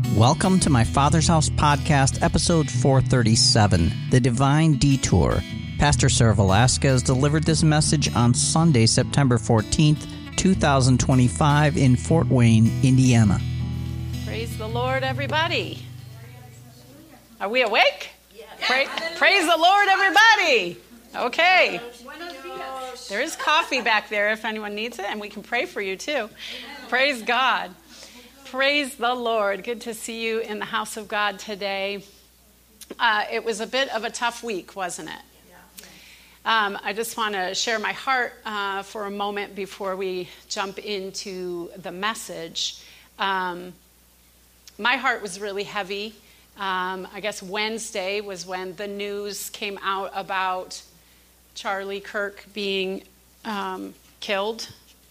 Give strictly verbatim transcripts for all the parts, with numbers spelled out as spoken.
Welcome to my Father's House podcast, episode four thirty-seven, The Divine Detour. Pastor Sarah Velasquez delivered this message on Sunday, September fourteenth, twenty twenty-five in Fort Wayne, Indiana. Praise the Lord, everybody. Are we awake? Yes. Pra- praise the Lord, everybody. Okay. There is coffee back there if anyone needs it, and we can pray for you too. Praise God. Praise the Lord. Good to see you in the house of God today. Uh, it was a bit of a tough week, wasn't it? Um, I just want to share my heart uh, for a moment before we jump into the message. Um, my heart was really heavy. Um, I guess Wednesday was when the news came out about Charlie Kirk being um, killed.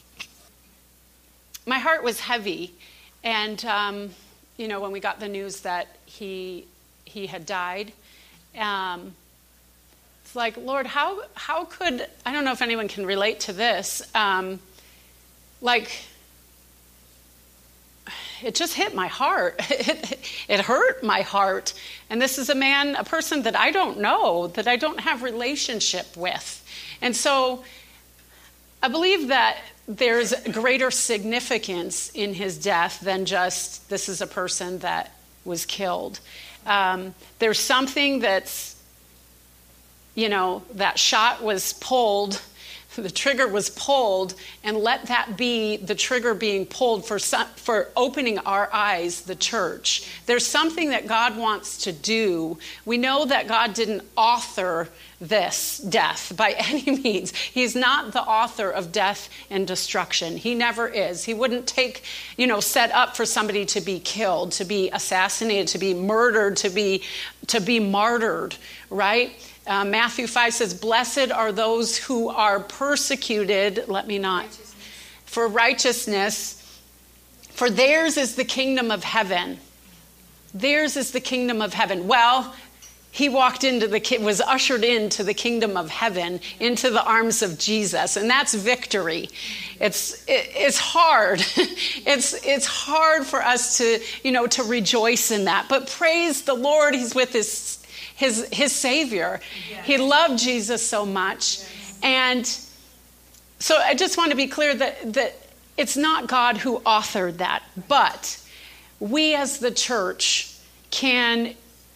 My heart was heavy. And, um, you know, when we got the news that he he had died, um, it's like, Lord, how how could, I don't know if anyone can relate to this, um, like, it just hit my heart. It, it hurt my heart. And this is a man, a person that I don't know, that I don't have relationship with. And so I believe that there's greater significance in his death than just this is a person that was killed. Um, there's something that's, you know, that shot was pulled, the trigger was pulled, and let that be the trigger being pulled for some, for opening our eyes, the church. There's something that God wants to do. We know that God didn't author this death by any means. He's not the author of death and destruction. He never is. He wouldn't take, you know, set up for somebody to be killed, to be assassinated, to be murdered, to be to be martyred, right? Uh, Matthew five says, "Blessed are those who are persecuted." Let me not. Righteousness. For righteousness, for theirs is the kingdom of heaven. Theirs is the kingdom of heaven. Well, he walked into the, was ushered into the kingdom of heaven, into the arms of Jesus, and that's victory. It's it, it's hard. It's it's hard for us to, you know, to rejoice in that. But praise the Lord, he's with his his his Savior. Yes. He loved Jesus so much, yes. And so I just want to be clear that that it's not God who authored that, but we as the church can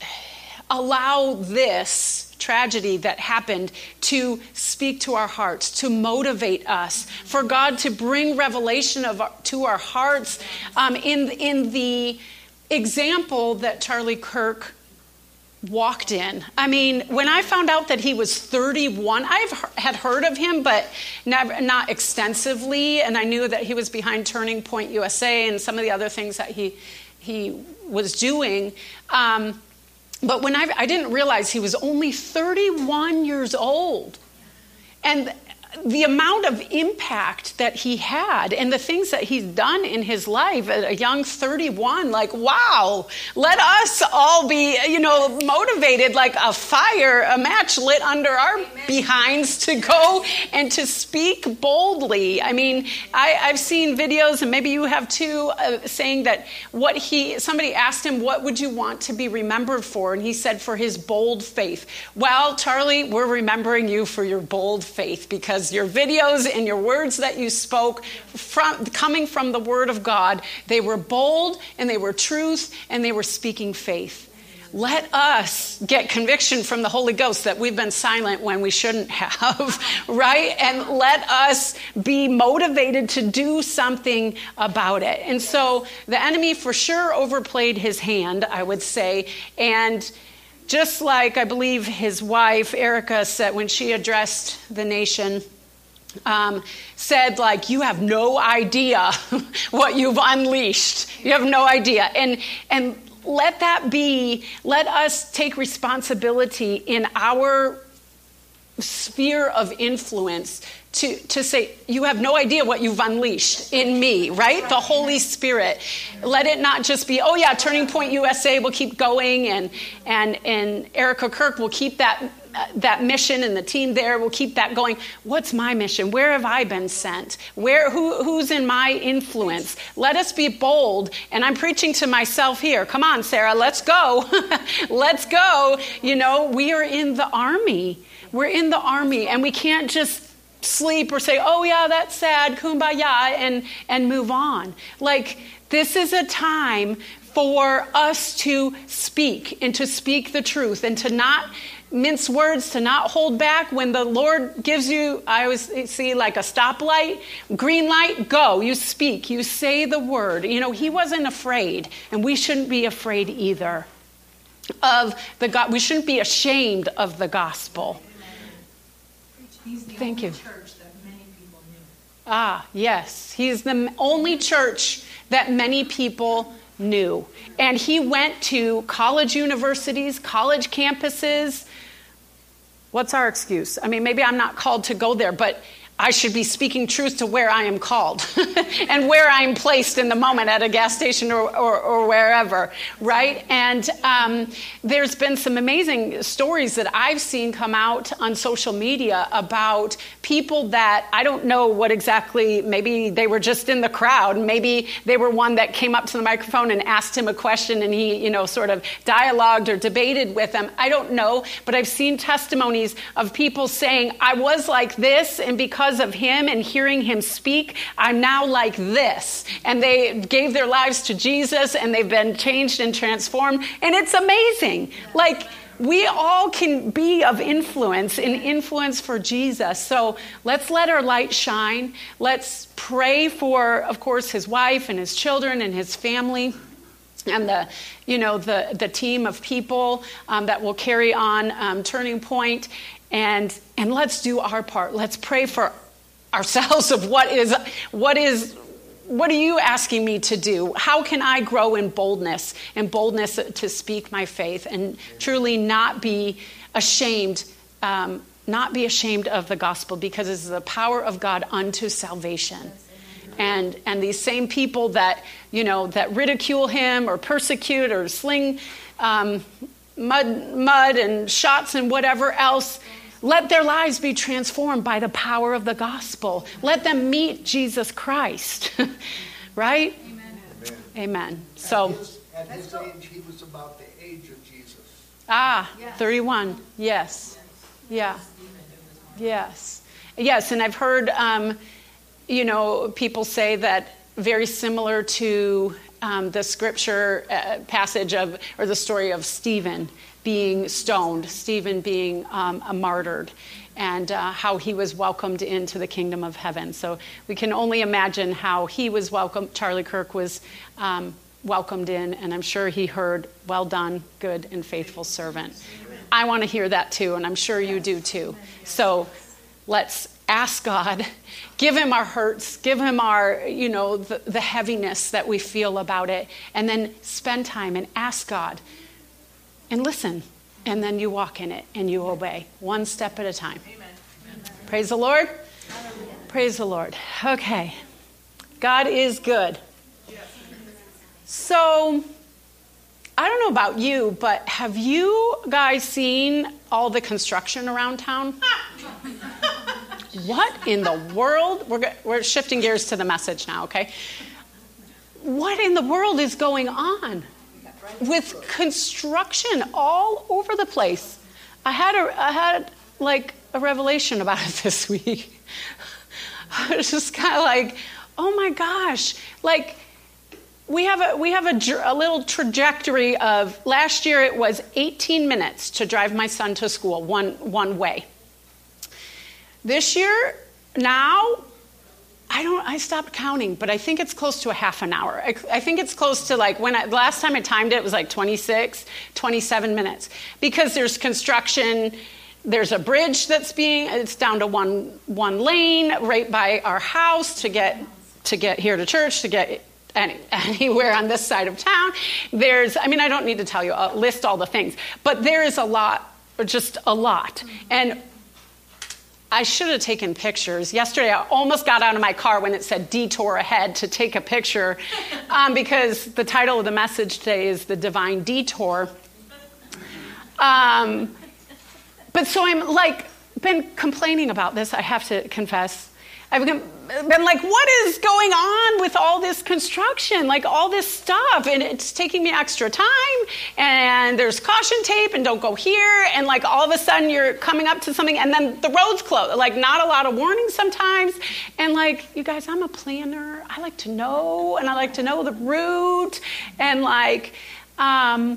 allow this tragedy that happened to speak to our hearts, to motivate us, for God to bring revelation of our, to our hearts um, in, in the example that Charlie Kirk walked in. I mean, when I found out that he was thirty-one, I had heard of him, but never, not extensively, and I knew that he was behind Turning Point U S A and some of the other things that he, he was doing. Um, But when I, I didn't realize he was only thirty-one years old. And the amount of impact that he had and the things that he's done in his life at a young thirty-one, like, wow, let us all be, you know, motivated like a fire, a match lit under our Amen. Behinds to go and to speak boldly. I mean, I, I've seen videos, and maybe you have too, uh, saying that what he, somebody asked him, what would you want to be remembered for? And he said, for his bold faith. Well, Charlie, we're remembering you for your bold faith, because your videos and your words that you spoke from coming from the Word of God, they were bold and they were truth and they were speaking faith. Let us get conviction from the Holy Ghost that we've been silent when we shouldn't have, right? And let us be motivated to do something about it. And so the enemy for sure overplayed his hand, I would say, and just like I believe his wife, Erica, said when she addressed the nation, um, said, like, you have no idea what you've unleashed. You have no idea. And and let that be, let us take responsibility in our sphere of influence to, to say, you have no idea what you've unleashed in me, right? The Holy Spirit. Let it not just be, oh yeah, Turning Point U S A will keep going, and and and Erica Kirk will keep that uh, that mission and the team there will keep that going. What's my mission? Where have I been sent? Where, who, who's in my influence? Let us be bold. And I'm preaching to myself here. Come on, Sarah, let's go. Let's go. You know, we are in the army. We're in the army, and we can't just sleep or say, oh yeah, that's sad, kumbaya, and, and move on. Like, this is a time for us to speak and to speak the truth and to not mince words, to not hold back. When the Lord gives you, I always see like a stoplight, green light, go. You speak, you say the word. You know, he wasn't afraid, and we shouldn't be afraid either of the God. We shouldn't be ashamed of the gospel. He's the Thank only you. church that many people knew. Ah, yes. He's the only church that many people knew. And he went to college universities, college campuses. What's our excuse? I mean, maybe I'm not called to go there, but I should be speaking truth to where I am called and where I'm placed in the moment at a gas station or, or, or wherever, right? And um, there's been some amazing stories that I've seen come out on social media about people that I don't know what exactly, maybe they were just in the crowd. Maybe they were one that came up to the microphone and asked him a question and he, you know, sort of dialogued or debated with them. I don't know, but I've seen testimonies of people saying, I was like this, and because of him and hearing him speak, I'm now like this. And they gave their lives to Jesus, and they've been changed and transformed. And it's amazing. Like, we all can be of influence, and influence for Jesus. So let's let our light shine. Let's pray for, of course, his wife and his children and his family, and the, you know, the, the team of people um, that will carry on um, Turning Point. And and let's do our part. Let's pray for ourselves of what is what is what are you asking me to do? How can I grow in boldness and boldness to speak my faith and truly not be ashamed, um, not be ashamed of the gospel, because it's the power of God unto salvation. And and these same people that, you know, that ridicule him or persecute or sling um, mud mud and shots and whatever else, let their lives be transformed by the power of the gospel. Let them meet Jesus Christ. Right? Amen. Amen. So, at his, at his age, he was about the age of Jesus. ah, Yes. thirty-one. Yes. Yeah. Yes. Yes, and I've heard, um, you know, people say that very similar to um, the scripture uh, passage of, or the story of Stephen being stoned, Stephen being um, martyred, and uh, how he was welcomed into the kingdom of heaven. So we can only imagine how he was welcomed. Charlie Kirk was um, welcomed in, and I'm sure he heard, well done, good and faithful servant. I want to hear that too, and I'm sure you do too. So let's ask God, give him our hurts, give him our, you know, the, the heaviness that we feel about it, and then spend time and ask God. And listen, and then you walk in it and you obey, one step at a time. Amen. Praise the Lord. Praise the Lord. Okay. God is good. So, I don't know about you, but have you guys seen all the construction around town? What in the world? We're, we're shifting gears to the message now, okay? What in the world is going on with construction all over the place? I had a, I had like a revelation about it this week. I was just kind of like, oh my gosh, like we have a we have a, a little trajectory of, last year it was eighteen minutes to drive my son to school one one way. This year, now, I don't. I stopped counting, but I think it's close to a half an hour. I, I think it's close to, like, when I, the last time I timed it, it was like twenty-six, twenty-seven minutes. Because there's construction, there's a bridge that's being, it's down to one one lane right by our house to get to get here to church, to get any, anywhere on this side of town. There's, I mean, I don't need to tell you, I'll list all the things, but there is a lot, just a lot. And I should have taken pictures. Yesterday, I almost got out of my car when it said detour ahead to take a picture um, because the title of the message today is The Divine Detour. Um, but so I'm like, been complaining about this, I have to confess. I've been like, what is going on with all this construction? Like all this stuff, and it's taking me extra time, and there's caution tape, and don't go here, and like all of a sudden you're coming up to something, and then the road's closed. Like not a lot of warning sometimes, and like, you guys, I'm a planner. I like to know, and I like to know the route, and like, um,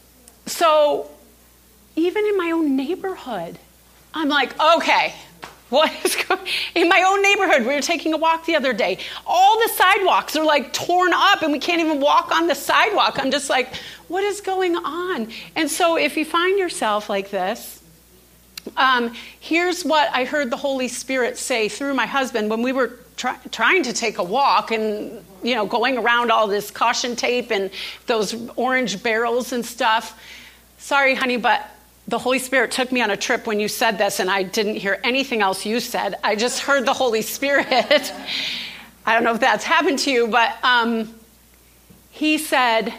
so even in my own neighborhood, I'm like, okay, what is going on? In my own neighborhood, we were taking a walk the other day. All the sidewalks are like torn up and we can't even walk on the sidewalk. I'm just like, what is going on? And so if you find yourself like this, um, here's what I heard the Holy Spirit say through my husband when we were try- trying to take a walk and, you know, going around all this caution tape and those orange barrels and stuff. Sorry, honey, but the Holy Spirit took me on a trip when you said this, and I didn't hear anything else you said. I just heard the Holy Spirit. I don't know if that's happened to you, but um, he said,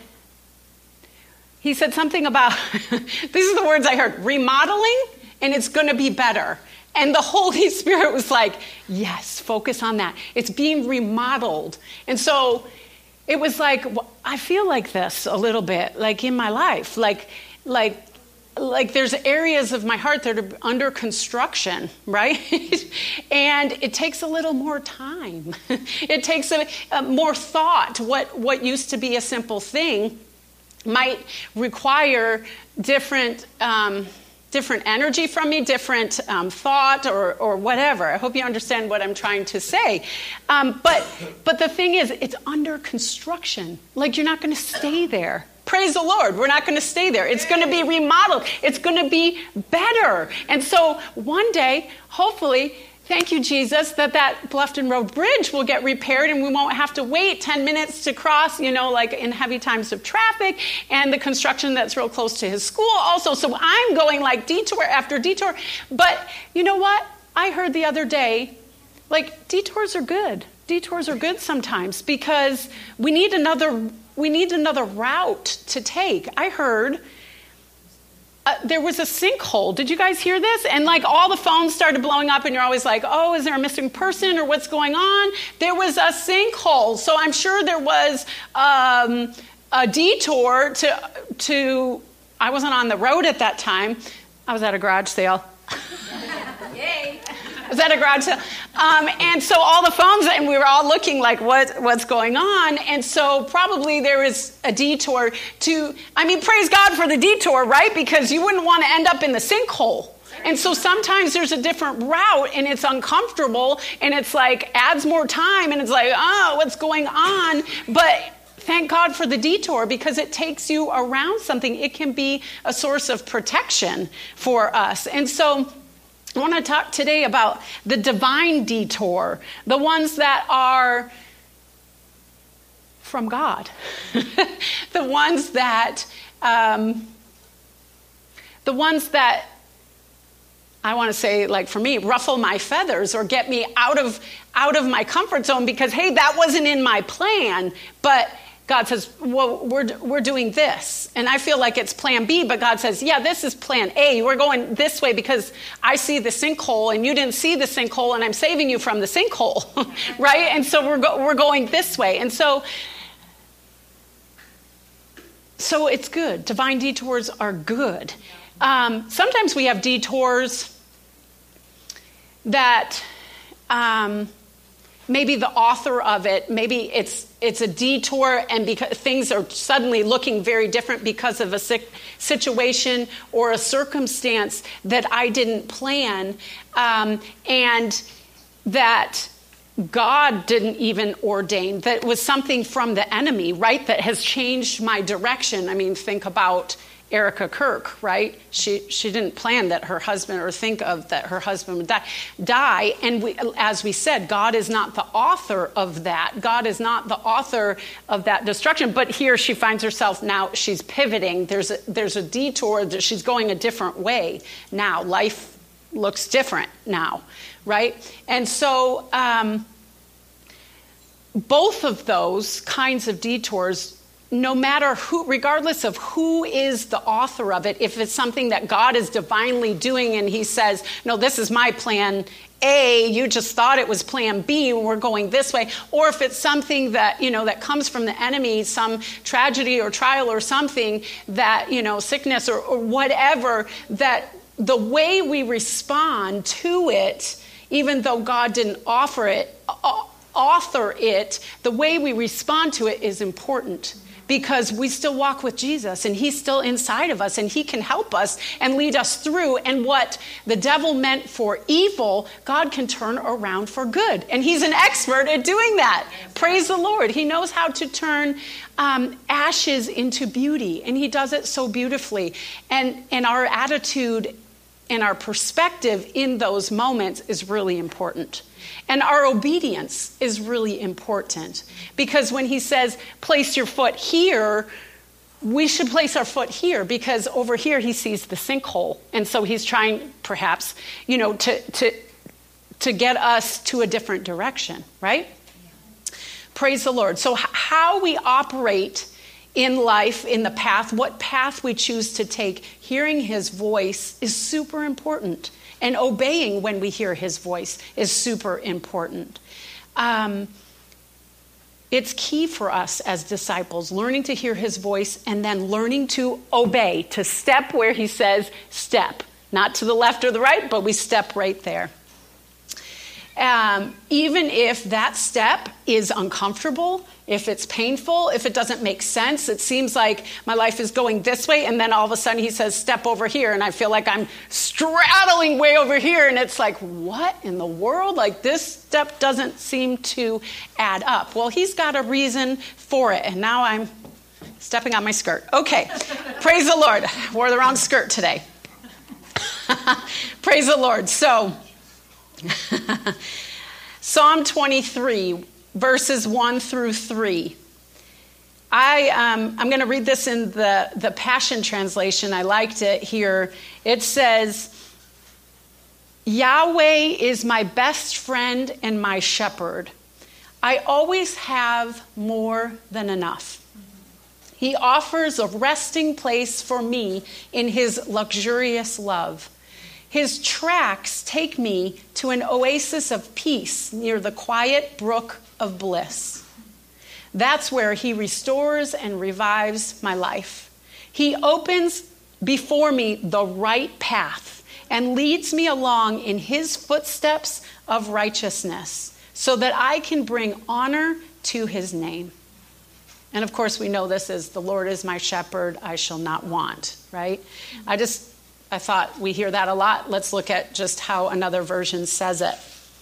he said something about, these are the words I heard, remodeling, and it's going to be better. And the Holy Spirit was like, yes, focus on that. It's being remodeled. And so it was like, I feel like this a little bit, like in my life, like, like, Like there's areas of my heart that are under construction, right? And it takes a little more time. It takes a, a more thought. What what used to be a simple thing might require different um, different energy from me, different um, thought, or or whatever. I hope you understand what I'm trying to say. Um, but but the thing is, it's under construction. Like you're not going to stay there. Praise the Lord. We're not going to stay there. It's going to be remodeled. It's going to be better. And so one day, hopefully, thank you, Jesus, that that Bluffton Road Bridge will get repaired and we won't have to wait ten minutes to cross, you know, like in heavy times of traffic, and the construction that's real close to his school also. So I'm going like detour after detour. But you know what? I heard the other day, like detours are good. Detours are good sometimes because we need another We need another route to take. I heard uh, there was a sinkhole. Did you guys hear this? And like all the phones started blowing up and you're always like, oh, is there a missing person or what's going on? There was a sinkhole. So I'm sure there was um, a detour to, to, I wasn't on the road at that time. I was at a garage sale. Yay. I was at a garage sale. Um, and so all the phones, and we were all looking like, what, what's going on? And so probably there was a detour to, I mean, praise God for the detour, right? Because you wouldn't want to end up in the sinkhole. And so sometimes there's a different route and it's uncomfortable and it's like adds more time and it's like, oh, what's going on? But thank God for the detour because it takes you around something. It can be a source of protection for us. And so I want to talk today about the divine detour, the ones that are from God, the ones that, um, the ones that I want to say, like for me, ruffle my feathers or get me out of out of my comfort zone because hey, that wasn't in my plan, but God says, well, we're we're doing this. And I feel like it's plan B, but God says, yeah, this is plan A. We're going this way because I see the sinkhole and you didn't see the sinkhole and I'm saving you from the sinkhole, right? And so we're go- we're going this way. And so, so it's good. Divine detours are good. Um, sometimes we have detours that... Um, Maybe the author of it, maybe it's it's a detour and because things are suddenly looking very different because of a sick situation or a circumstance that I didn't plan, um, and that God didn't even ordain, that was something from the enemy, right, that has changed my direction. I mean, think about Erica Kirk, right? She she didn't plan that her husband or think of that her husband would die. die. And we, as we said, God is not the author of that. God is not the author of that destruction. But here she finds herself now, she's pivoting. There's a, there's a detour. She's going a different way now. Life looks different now, right? And so um, both of those kinds of detours no matter who, regardless of who is the author of it, if it's something that God is divinely doing and he says, no, this is my plan A, you just thought it was plan B and we're going this way, or if it's something that, you know, that comes from the enemy, some tragedy or trial or something that, you know, sickness or, or whatever, that the way we respond to it, even though God didn't offer it, author it, the way we respond to it is important. Because we still walk with Jesus and he's still inside of us and he can help us and lead us through. And what the devil meant for evil, God can turn around for good. And he's an expert at doing that. Praise the Lord. He knows how to turn um, ashes into beauty. And he does it so beautifully. And, and our attitude and our perspective in those moments is really important. And our obedience is really important, because when he says, place your foot here, we should place our foot here, because over here he sees the sinkhole. And so he's trying, perhaps, you know, to to to get us to a different direction, right? Yeah. Praise the Lord. So how we operate in life, in the path, what path we choose to take, hearing his voice is super important. And obeying when we hear his voice is super important. Um, it's key for us as disciples, learning to hear his voice and then learning to obey, to step where he says step. Not to the left or the right, but we step right there. Um, even if that step is uncomfortable, if it's painful, if it doesn't make sense, it seems like my life is going this way, and then all of a sudden he says, step over here, and I feel like I'm straddling way over here, and it's like, what in the world? Like, this step doesn't seem to add up. Well, he's got a reason for it, and now I'm stepping on my skirt. Okay, praise the Lord. Wore the wrong skirt today. Praise the Lord. So, Psalm twenty-three, verses one through three. I, um, I'm going to read this in the, the Passion Translation. I liked it here. It says, Yahweh is my best friend and my shepherd. I always have more than enough. He offers a resting place for me in his luxurious love. His tracks take me to an oasis of peace near the quiet brook of bliss. That's where he restores and revives my life. He opens before me the right path and leads me along in his footsteps of righteousness so that I can bring honor to his name. And of course, we know this is, the Lord is my shepherd, I shall not want, right? I just... I thought we hear that a lot. Let's look at just how another version says it.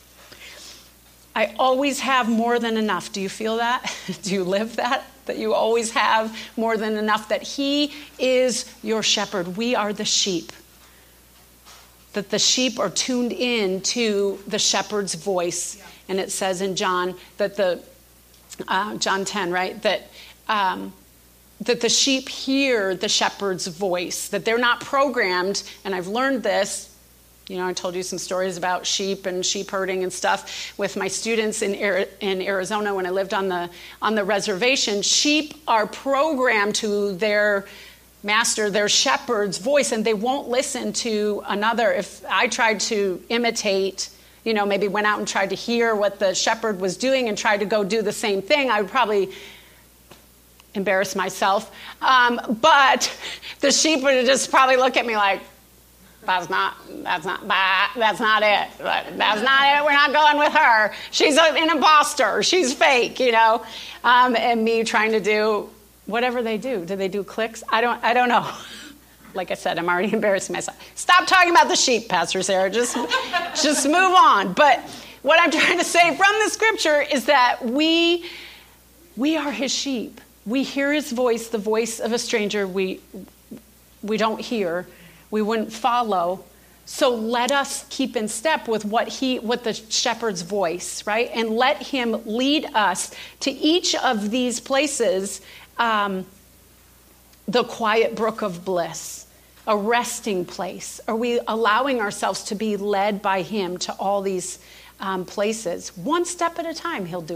I always have more than enough. Do you feel that? Do you live that? That you always have more than enough, that he is your shepherd. We are the sheep. That the sheep are tuned in to the shepherd's voice. Yeah. And it says in John that the, uh, John ten, right? That, um, that the sheep hear the shepherd's voice, that they're not programmed. And I've learned this, you know, I told you some stories about sheep and sheep herding and stuff with my students in in Arizona when I lived on the on the reservation. Sheep are programmed to their master, their shepherd's voice, and they won't listen to another. If I tried to imitate, you know, maybe went out and tried to hear what the shepherd was doing and tried to go do the same thing, I would probably embarrass myself. Um, but the sheep would just probably look at me like, that's not, that's not, that's not it. That's not it. We're not going with her. She's an imposter. She's fake, you know. Um, and me trying to do whatever they do. Do they do clicks? I don't, I don't know. Like I said, I'm already embarrassing myself. Stop talking about the sheep, Pastor Sarah. Just, just move on. But what I'm trying to say from the scripture is that we, we are his sheep. We hear his voice, the voice of a stranger we we don't hear, we wouldn't follow. So let us keep in step with what he, what the shepherd's voice, right? And let him lead us to each of these places, um, the quiet brook of bliss, a resting place. Are we allowing ourselves to be led by him to all these um, places? One step at a time, he'll do it.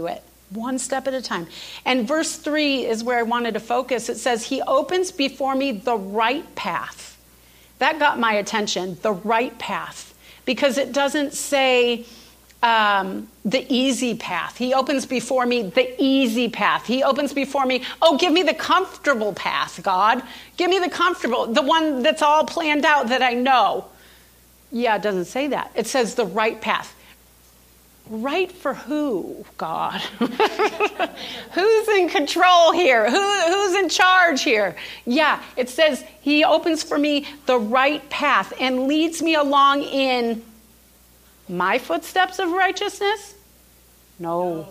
One step at a time. And verse three is where I wanted to focus. It says, he opens before me the right path. That got my attention, the right path. Because it doesn't say um, the easy path. He opens before me the easy path. He opens before me, oh, give me the comfortable path, God. Give me the comfortable, the one that's all planned out that I know. Yeah, it doesn't say that. It says the right path. Right for who, God? Who's in control here? Who, who's in charge here? Yeah, it says he opens for me the right path and leads me along in my footsteps of righteousness? No.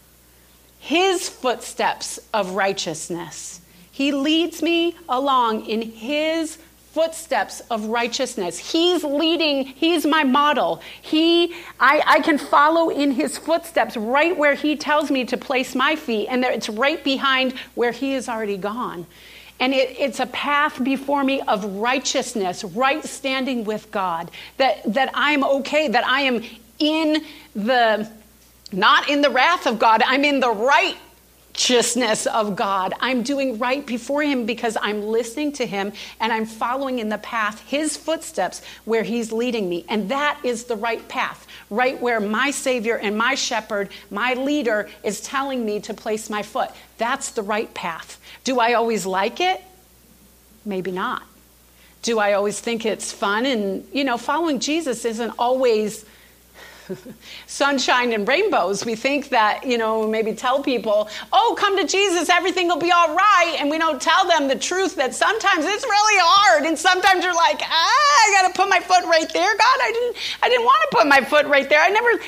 His footsteps of righteousness. He leads me along in his footsteps of righteousness. He's leading, he's my model. He, I, I can follow in his footsteps right where he tells me to place my feet, and there, it's right behind where he has already gone. And it, it's a path before me of righteousness, right standing with God, that, that I'm okay, that I am in the, not in the wrath of God, I'm in the righteousness of God. I'm doing right before him because I'm listening to him and I'm following in the path, his footsteps, where he's leading me. And that is the right path, right where my Savior and my shepherd, my leader, is telling me to place my foot. That's the right path. Do I always like it? Maybe not. Do I always think it's fun? And, you know, following Jesus isn't always sunshine and rainbows. We think that, you know, maybe tell people, oh, come to Jesus, everything will be all right. And we don't tell them the truth that sometimes it's really hard. And sometimes you're like, ah, I got to put my foot right there. God, I didn't, I didn't want to put my foot right there. I never,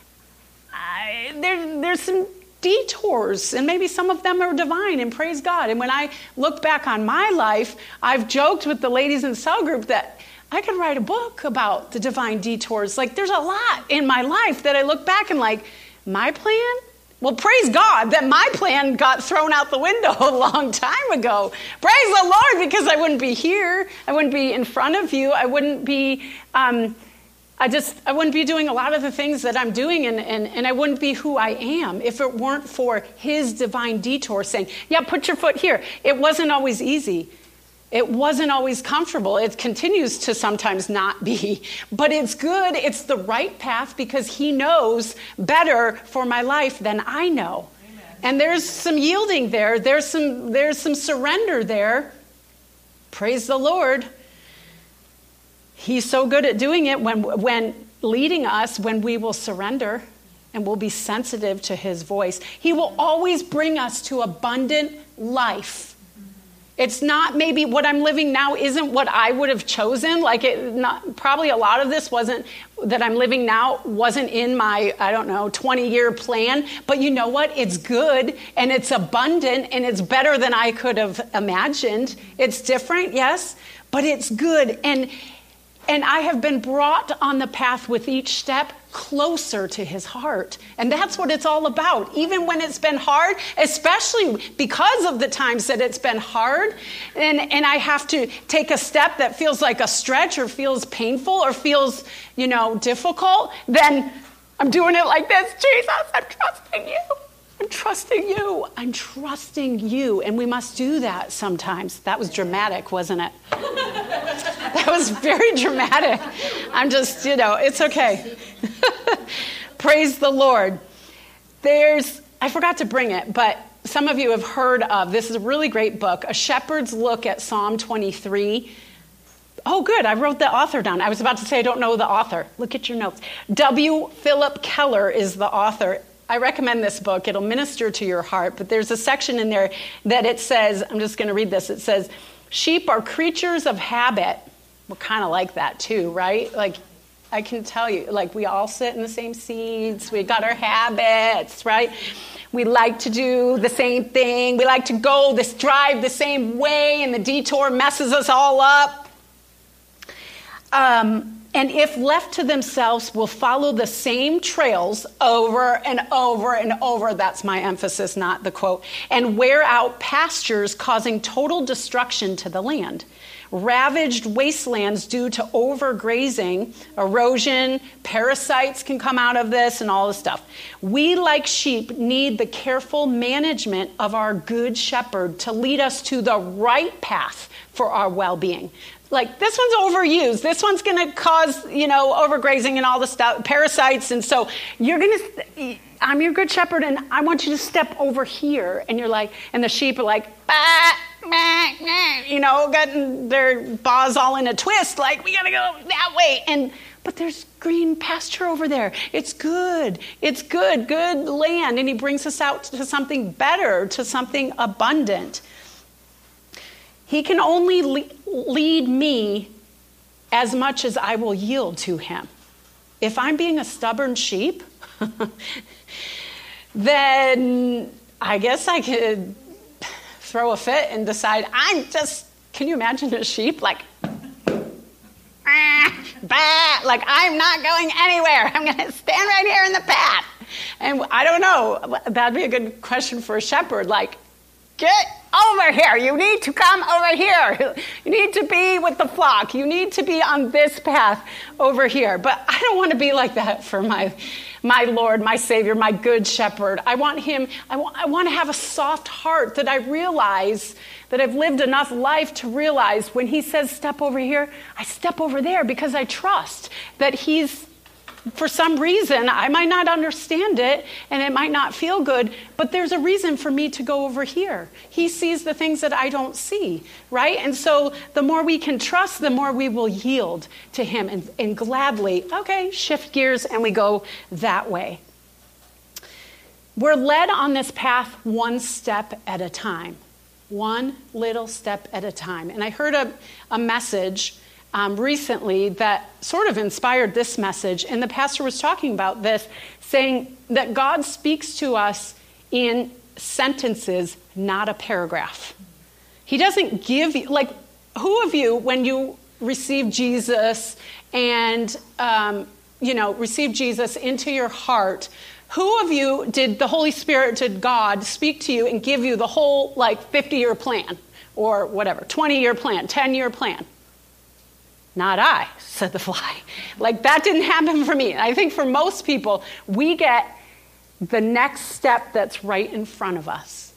I, there, there's some detours, and maybe some of them are divine, and praise God. And when I look back on my life, I've joked with the ladies in the cell group that I could write a book about the divine detours. Like, there's a lot in my life that I look back and like, my plan? Well, praise God that my plan got thrown out the window a long time ago. Praise the Lord, because I wouldn't be here. I wouldn't be in front of you. I wouldn't be... Um, I just, I wouldn't be doing a lot of the things that I'm doing, and, and, and I wouldn't be who I am if it weren't for his divine detour saying, yeah, put your foot here. It wasn't always easy. It wasn't always comfortable. It continues to sometimes not be, but it's good. It's the right path because he knows better for my life than I know. Amen. And there's some yielding there. There's some, there's some surrender there. Praise the Lord. He's so good at doing it when, when leading us, when we will surrender and we'll be sensitive to his voice. He will always bring us to abundant life. It's not maybe what I'm living now isn't what I would have chosen. Like it, not, probably a lot of this wasn't that I'm living now wasn't in my, I don't know, twenty year plan. But you know what? It's good and it's abundant and it's better than I could have imagined. It's different, yes, but it's good. And And I have been brought on the path with each step closer to his heart. And that's what it's all about. Even when it's been hard, especially because of the times that it's been hard, and, and I have to take a step that feels like a stretch or feels painful or feels, you know, difficult, then I'm doing it like this. Jesus, I'm trusting you. I'm trusting you. I'm trusting you. And we must do that sometimes. That was dramatic, wasn't it? That was very dramatic. I'm just, you know, it's okay. Praise the Lord. There's, I forgot to bring it, but some of you have heard of, this is a really great book, A Shepherd's Look at Psalm twenty-three. Oh, good. I wrote the author down. I was about to say I don't know the author. Look at your notes. W. Philip Keller is the author. I recommend this book. It'll minister to your heart. But there's a section in there that it says, I'm just going to read this. It says, sheep are creatures of habit. We're kind of like that too, right? Like, I can tell you, like we all sit in the same seats. We got our habits, right? We like to do the same thing. We like to go this drive the same way, and the detour messes us all up. Um, and if left to themselves, will follow the same trails over and over and over. That's my emphasis, not the quote. And wear out pastures, causing total destruction to the land. Ravaged wastelands due to overgrazing, erosion, parasites can come out of this, and all this stuff. We, like sheep, need the careful management of our good shepherd to lead us to the right path for our well-being. Like, this one's overused. This one's going to cause, you know, overgrazing and all the stuff, parasites. And so you're going to, I'm your good shepherd, and I want you to step over here. And you're like, and the sheep are like, ah, meh, meh, you know, getting their paws all in a twist, like, we got to go that way. And but there's green pasture over there. It's good. It's good, good land. And he brings us out to something better, to something abundant. He can only le- lead me as much as I will yield to him. If I'm being a stubborn sheep, then I guess I could throw a fit and decide I'm just, can you imagine a sheep like, ah, bah, like I'm not going anywhere. I'm going to stand right here in the path. And I don't know, that'd be a good question for a shepherd, like, get over here. You need to come over here. You need to be with the flock. You need to be on this path over here. But I don't want to be like that for my my Lord, my Savior, my good shepherd. I want him, I want, I want to have a soft heart that I realize that I've lived enough life to realize when he says step over here, I step over there because I trust that he's, for some reason, I might not understand it and it might not feel good, but there's a reason for me to go over here. He sees the things that I don't see, right? And so the more we can trust, the more we will yield to him and, and gladly, okay, shift gears and we go that way. We're led on this path one step at a time, one little step at a time. And I heard a, a message Um, recently that sort of inspired this message. And the pastor was talking about this, saying that God speaks to us in sentences, not a paragraph. He doesn't give you, like, who of you, when you receive Jesus and, um, you know, receive Jesus into your heart, who of you did the Holy Spirit, did God speak to you and give you the whole, like, fifty-year plan or whatever, twenty-year plan, ten-year plan? Not I, said the fly. Like, that didn't happen for me. I think for most people, we get the next step that's right in front of us.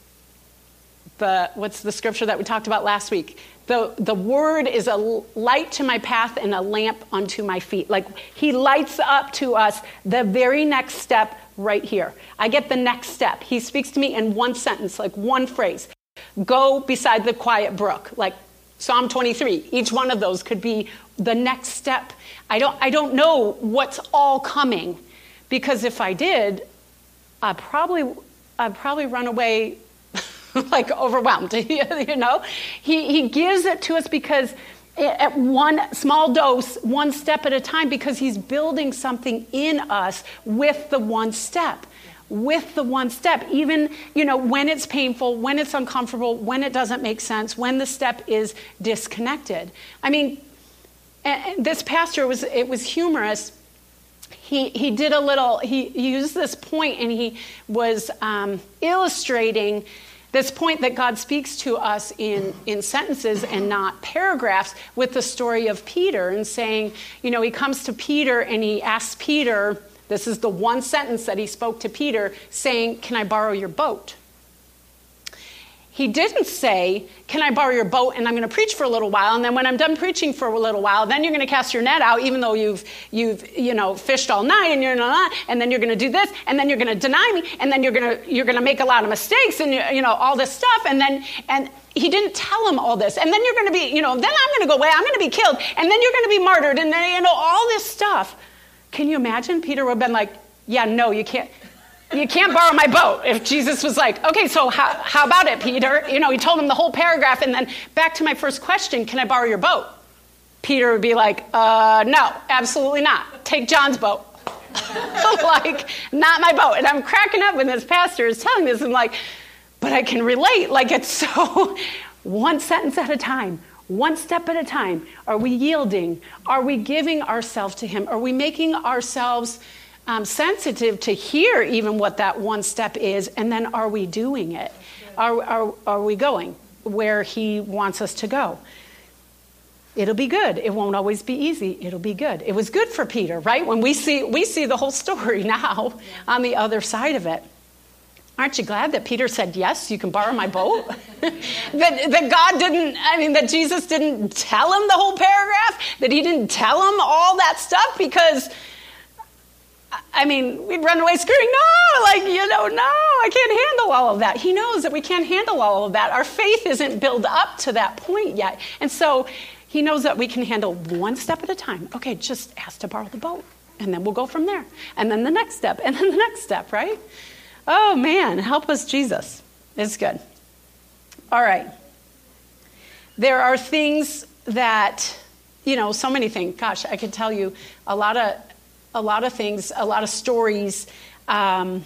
The what's the scripture that we talked about last week? The, the word is a light to my path and a lamp unto my feet. Like, he lights up to us the very next step right here. I get the next step. He speaks to me in one sentence, like one phrase. Go beside the quiet brook. Like, Psalm twenty-three, each one of those could be the next step. I don't I don't know what's all coming, because if I did, I'd probably I'd probably run away like overwhelmed, you know? He he gives it to us because at one small dose, one step at a time, because he's building something in us with the one step. With the one step, even, you know, when it's painful, when it's uncomfortable, when it doesn't make sense, when the step is disconnected. I mean, and this pastor was, it was humorous. He he did a little, he, he used this point and he was um, illustrating this point that God speaks to us in, in sentences and not paragraphs with the story of Peter, and saying, you know, he comes to Peter and he asks Peter, this is the one sentence that he spoke to Peter, saying, can I borrow your boat? He didn't say, can I borrow your boat and I'm going to preach for a little while, and then when I'm done preaching for a little while, then you're going to cast your net out even though you've, you've you know, fished all night, and you're not, and then you're going to do this, and then you're going to deny me, and then you're going to you're going to make a lot of mistakes, and you know, all this stuff, and then and he didn't tell him all this, and then you're going to be, you know, then I'm going to go away, I'm going to be killed, and then you're going to be martyred, and then, you know, all this stuff. Can you imagine? Peter would have been like, yeah, no, you can't. You can't borrow my boat. If Jesus was like, okay, so how, how about it, Peter? You know, he told him the whole paragraph, and then back to my first question, can I borrow your boat? Peter would be like, uh, no, absolutely not. Take John's boat. Like, not my boat. And I'm cracking up when this pastor is telling this. I'm like, but I can relate. Like, it's so one sentence at a time. One step at a time. Are we yielding? Are we giving ourselves to him? Are we making ourselves um, sensitive to hear even what that one step is? And then are we doing it? Are, are, are we going where he wants us to go? It'll be good. It won't always be easy. It'll be good. It was good for Peter, right? When we see we see the whole story now on the other side of it. Aren't you glad that Peter said, yes, you can borrow my boat? that, that God didn't, I mean, that Jesus didn't tell him the whole paragraph, that he didn't tell him all that stuff because, I mean, we'd run away screaming, no, like, you know, no, I can't handle all of that. He knows that we can't handle all of that. Our faith isn't built up to that point yet. And so he knows that we can handle one step at a time. Okay, just ask to borrow the boat, and then we'll go from there. And then the next step, and then the next step, right? Oh, man, help us, Jesus. It's good. All right. There are things that, you know, so many things. Gosh, I could tell you a lot of a lot of things, a lot of stories. Um,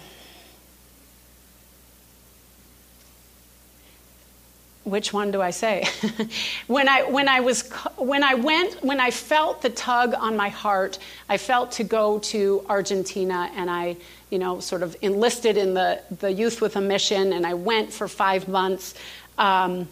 which one do I say? when I when I was when I went when I felt the tug on my heart, I felt to go to Argentina, and I, you know, sort of enlisted in the, the Youth with a Mission, and I went for five months. Um,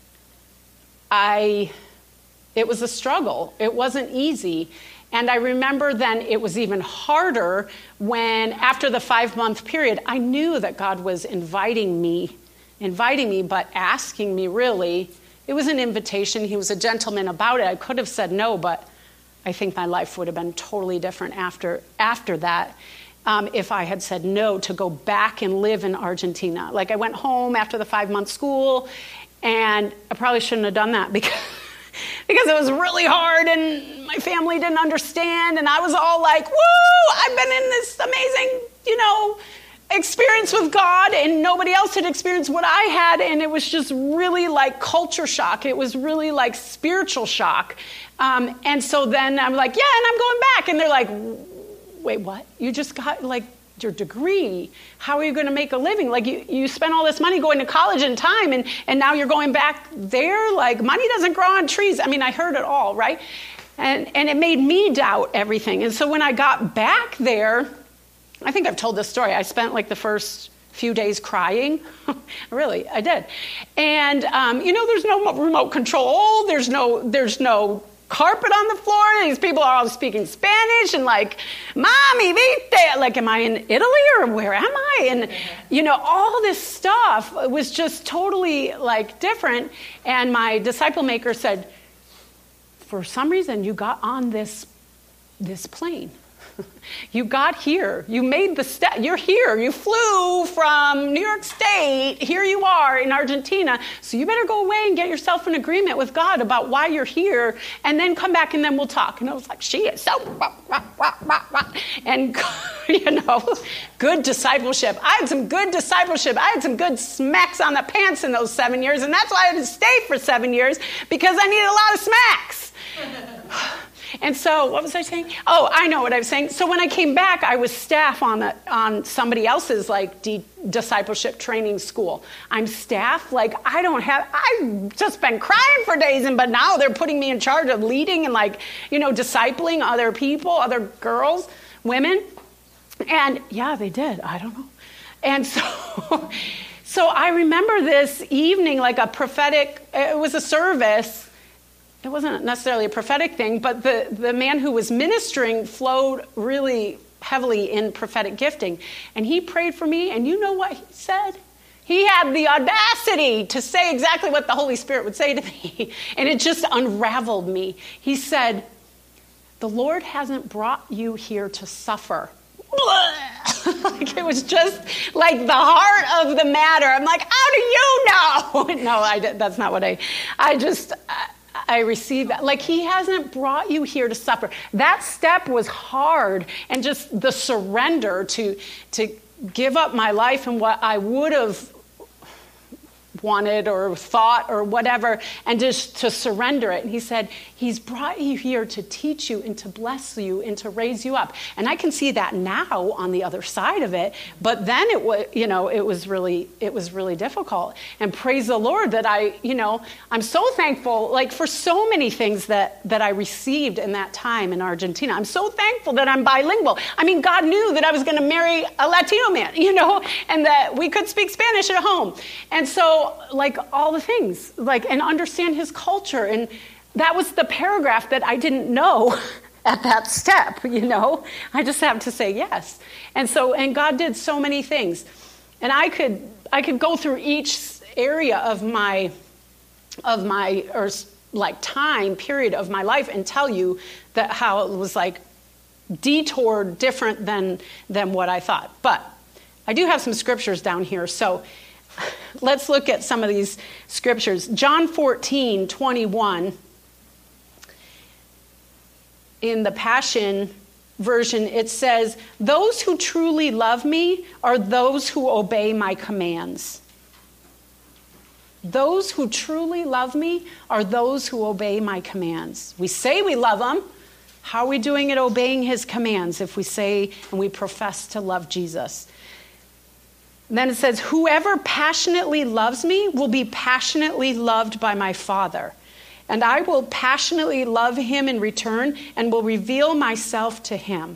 I, it was a struggle. It wasn't easy. And I remember then it was even harder when, after the five-month period, I knew that God was inviting me, inviting me, but asking me, really. It was an invitation. He was a gentleman about it. I could have said no, but I think my life would have been totally different after after that. Um, if I had said no to go back and live in Argentina. Like, I went home after the five-month school, and I probably shouldn't have done that because, because it was really hard, and my family didn't understand, and I was all like, woo, I've been in this amazing, you know, experience with God, and nobody else had experienced what I had, and it was just really like culture shock. It was really like spiritual shock. Um, and so then I'm like, yeah, and I'm going back, and they're like, wait, what? You just got, like, your degree. How are you going to make a living? Like, you, you spent all this money going to college and time, and, and now you're going back there? Like, money doesn't grow on trees. I mean, I heard it all, right? And, and it made me doubt everything. And so when I got back there, I think I've told this story. I spent, like, the first few days crying. Really, I did. And, um, you know, there's no remote control. There's no, there's no carpet on the floor. These people are all speaking Spanish and like, Mommy, viste? Like, am I in Italy or where am I? And, you know, all this stuff was just totally like different. And my disciple maker said, for some reason, you got on this, this plane. You got here. You made the step. You're here. You flew from New York State. Here you are in Argentina. So you better go away and get yourself in agreement with God about why you're here, and then come back and then we'll talk. And I was like, she is so, and you know, good discipleship. I had some good discipleship. I had some good smacks on the pants in those seven years, and that's why I had to stay for seven years because I needed a lot of smacks. And so, what was I saying? Oh, I know what I was saying. So when I came back, I was staff on a, on somebody else's like de- discipleship training school. I'm staff. Like, I don't have. I've just been crying for days, and but now they're putting me in charge of leading and like, you know, discipling other people, other girls, women. And yeah, they did. I don't know. And so, so I remember this evening, like a prophetic. It was a service. It wasn't necessarily a prophetic thing, but the, the man who was ministering flowed really heavily in prophetic gifting. And he prayed for me, and you know what he said? He had the audacity to say exactly what the Holy Spirit would say to me. And it just unraveled me. He said, the Lord hasn't brought you here to suffer. Like, it was just like the heart of the matter. I'm like, how do you know? No, I, that's not what I, I just... I, I received that. Like, he hasn't brought you here to suffer. That step was hard, and just the surrender to to give up my life and what I would have wanted or thought or whatever, and just to surrender it. And he said, he's brought you here to teach you and to bless you and to raise you up. And I can see that now on the other side of it, but then it was, you know, it was really, it was really difficult. And praise the Lord that I, you know, I'm so thankful, like for so many things that, that I received in that time in Argentina. I'm so thankful that I'm bilingual. I mean, God knew that I was going to marry a Latino man, you know, and that we could speak Spanish at home. And so, like all the things, like, and understand his culture. And that was the paragraph that I didn't know at that step, you know. I just have to say yes. And so, and God did so many things. And I could, I could go through each area of my, of my, or like time period of my life and tell you that how it was like detoured different than, than what I thought. But I do have some scriptures down here. So let's look at some of these scriptures. John fourteen twenty-one. In the Passion version, it says, "Those who truly love me are those who obey my commands." Those who truly love me are those who obey my commands. We say we love him. How are we doing at obeying his commands if we say and we profess to love Jesus? And then it says, "Whoever passionately loves me will be passionately loved by my Father. And I will passionately love him in return and will reveal myself to him."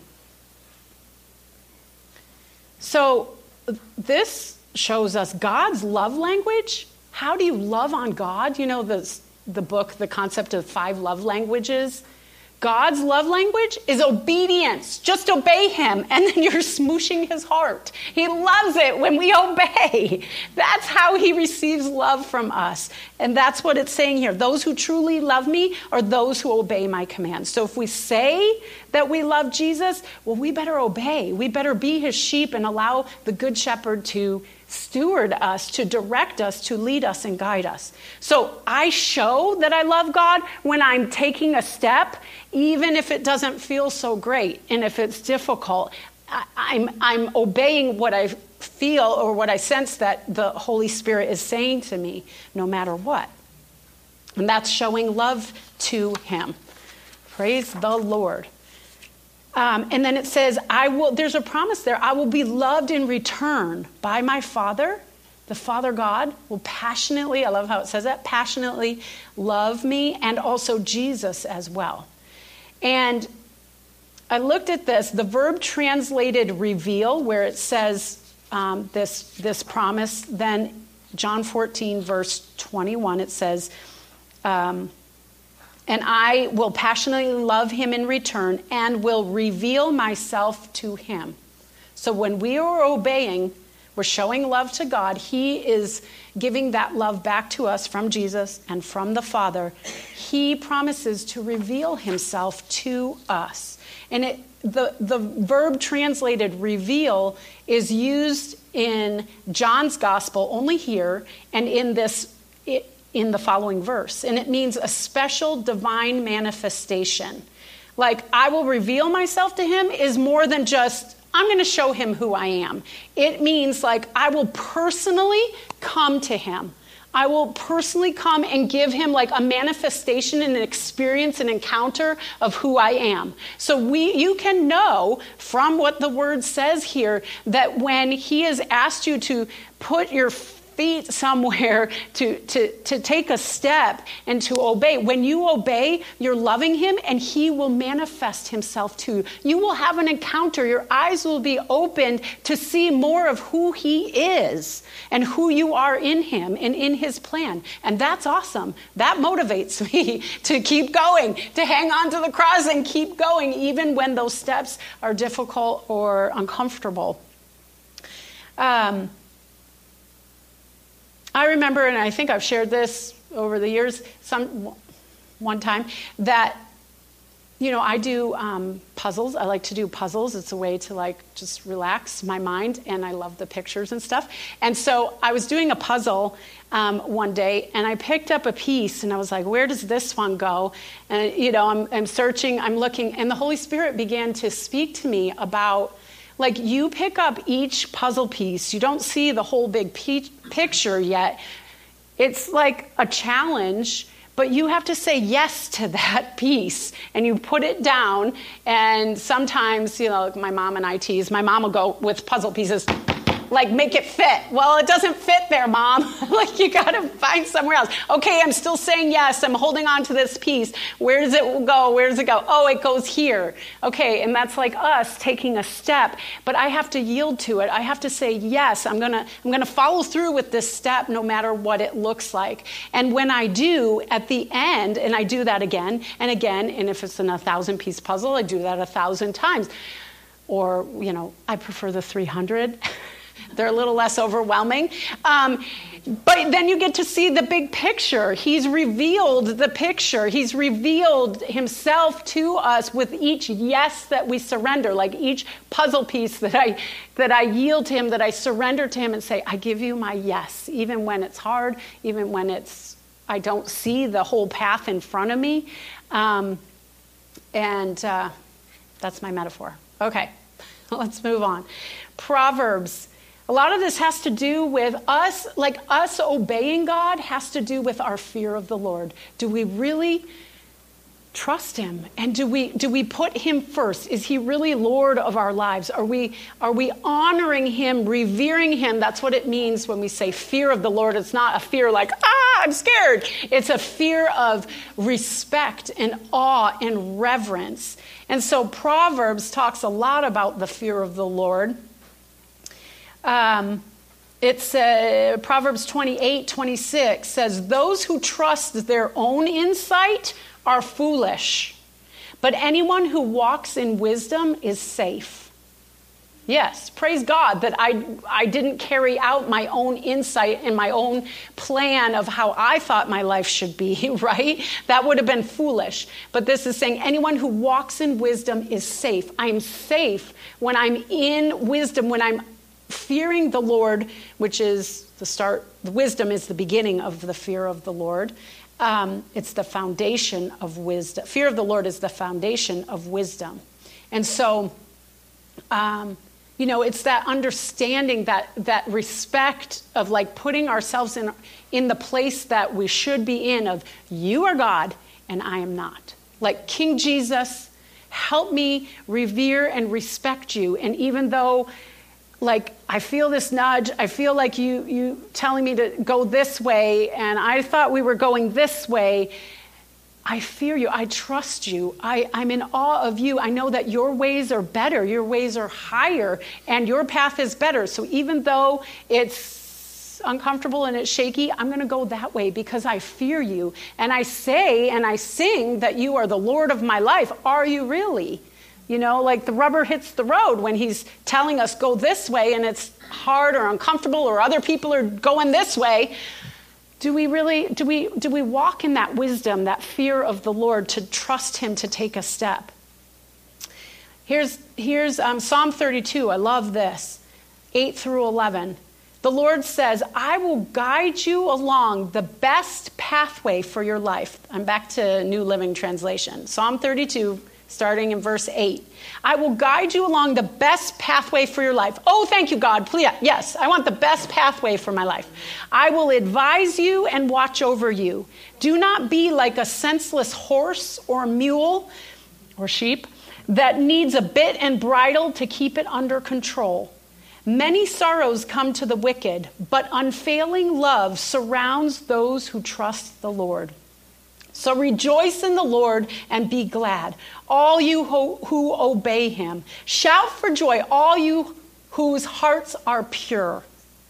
So this shows us God's love language. How do you love on God? You know, the, the book, The Concept of Five Love Languages. God's love language is obedience. Just obey him, and then you're smooshing his heart. He loves it when we obey. That's how he receives love from us. And that's what it's saying here. Those who truly love me are those who obey my commands. So if we say that we love Jesus, well, we better obey. We better be his sheep and allow the good shepherd to steward us, to direct us, to lead us and guide us. So I show that I love God when I'm taking a step, even if it doesn't feel so great and if it's difficult. I, I'm, I'm obeying what I feel or what I sense that the Holy Spirit is saying to me, no matter what. And that's showing love to him. Praise the Lord. Um, and then it says, I will, there's a promise there. I will be loved in return by my Father. The Father God will passionately, I love how it says that, passionately love me, and also Jesus as well. And I looked at this, the verb translated reveal, where it says um, this, this promise, then John fourteen, verse twenty-one, it says, um, "And I will passionately love him in return and will reveal myself to him." So when we are obeying, we're showing love to God. He is giving that love back to us from Jesus and from the Father. He promises to reveal himself to us. And it, the, the verb translated reveal is used in John's gospel only here and in this it, in the following verse. And it means a special divine manifestation. Like, I will reveal myself to him is more than just, I'm going to show him who I am. It means like, I will personally come to him. I will personally come and give him like a manifestation and an experience, an encounter of who I am. So we, you can know from what the word says here that when he has asked you to put your feet somewhere to, to, to take a step and to obey. When you obey, you're loving him and he will manifest himself to you. You will have an encounter. Your eyes will be opened to see more of who he is and who you are in him and in his plan. And that's awesome. That motivates me to keep going, to hang on to the cross and keep going, even when those steps are difficult or uncomfortable. Um, I remember, and I think I've shared this over the years, some one time, that, you know, I do um, puzzles. I like to do puzzles. It's a way to, like, just relax my mind, and I love the pictures and stuff. And so I was doing a puzzle um, one day, and I picked up a piece, and I was like, where does this one go? And, you know, I'm, I'm searching, I'm looking, and the Holy Spirit began to speak to me about, like, you pick up each puzzle piece. You don't see the whole big pe- picture yet. it's like a challenge, but you have to say yes to that piece, and you put it down. And sometimes, you know, like my mom and I tease, my mom will go with puzzle pieces, like, make it fit. Well, it doesn't fit there, Mom. Like, you got to find somewhere else. Okay, I'm still saying yes. I'm holding on to this piece. Where does it go? Where does it go? Oh, it goes here. Okay, and that's like us taking a step. But I have to yield to it. I have to say, yes, I'm going to I'm gonna follow through with this step no matter what it looks like. And when I do, at the end, and I do that again and again, and if it's in a thousand-piece puzzle, I do that a thousand times. Or, you know, I prefer the three hundred. They're a little less overwhelming. Um, but then you get to see the big picture. He's revealed the picture. He's revealed himself to us with each yes that we surrender, like each puzzle piece that I that I yield to him, that I surrender to him and say, I give you my yes, even when it's hard, even when it's I don't see the whole path in front of me. Um, and uh, that's my metaphor. Okay, let's move on. Proverbs. A lot of this has to do with us, like us obeying God has to do with our fear of the Lord. Do we really trust him? And do we do we put him first? Is he really Lord of our lives? Are we are we honoring him, revering him? That's what it means when we say fear of the Lord. It's not a fear like, ah, I'm scared. It's a fear of respect and awe and reverence. And so Proverbs talks a lot about the fear of the Lord. Um, it's uh, Proverbs twenty-eight, twenty-six says, those who trust their own insight are foolish, but anyone who walks in wisdom is safe. Yes, praise God that I, I didn't carry out my own insight and my own plan of how I thought my life should be, right? That would have been foolish. But this is saying anyone who walks in wisdom is safe. I'm safe when I'm in wisdom, when I'm fearing the Lord, which is the start, the wisdom is the beginning of the fear of the Lord. Um, it's the foundation of wisdom. Fear of the Lord is the foundation of wisdom. And so, um, you know, it's that understanding, that that respect of like putting ourselves in, in the place that we should be in of you are God and I am not. Like King Jesus, help me revere and respect you. And even though like, I feel this nudge, I feel like you you telling me to go this way, and I thought we were going this way. I fear you. I trust you. I, I'm in awe of you. I know that your ways are better. Your ways are higher, and your path is better. So even though it's uncomfortable and it's shaky, I'm going to go that way because I fear you. And I say and I sing that you are the Lord of my life. Are you really? You know, like the rubber hits the road when he's telling us go this way and it's hard or uncomfortable or other people are going this way. Do we really, do we, do we walk in that wisdom, that fear of the Lord to trust him to take a step? Here's, here's um, Psalm thirty-two. I love this. eight through eleven. The Lord says, I will guide you along the best pathway for your life. I'm back to New Living Translation. Psalm thirty-two. Starting in verse eight. I will guide you along the best pathway for your life. Oh, thank you, God. Please, yes, I want the best pathway for my life. I will advise you and watch over you. Do not be like a senseless horse or mule or sheep that needs a bit and bridle to keep it under control. Many sorrows come to the wicked, but unfailing love surrounds those who trust the Lord. So rejoice in the Lord and be glad, all you who, who obey him. Shout for joy, all you whose hearts are pure.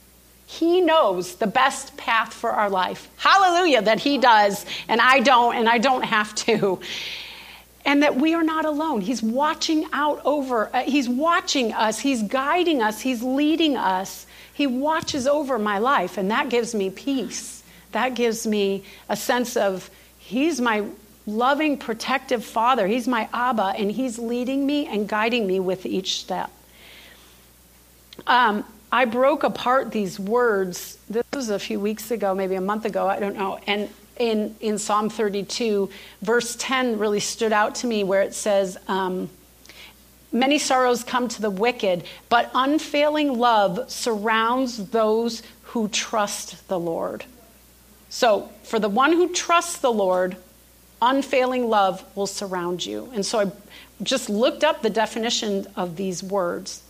He knows the best path for our life. Hallelujah, that he does, and I don't, and I don't have to. And that we are not alone. He's watching out over, uh, he's watching us, he's guiding us, he's leading us. He watches over my life, and that gives me peace. That gives me a sense of he's my loving, protective Father. He's my Abba, and he's leading me and guiding me with each step. Um, I broke apart these words. This was a few weeks ago, maybe a month ago, I don't know. And in, in Psalm thirty-two, verse ten really stood out to me where it says, um, many sorrows come to the wicked, but unfailing love surrounds those who trust the Lord. So for the one who trusts the Lord, unfailing love will surround you. And so I just looked up the definition of these words.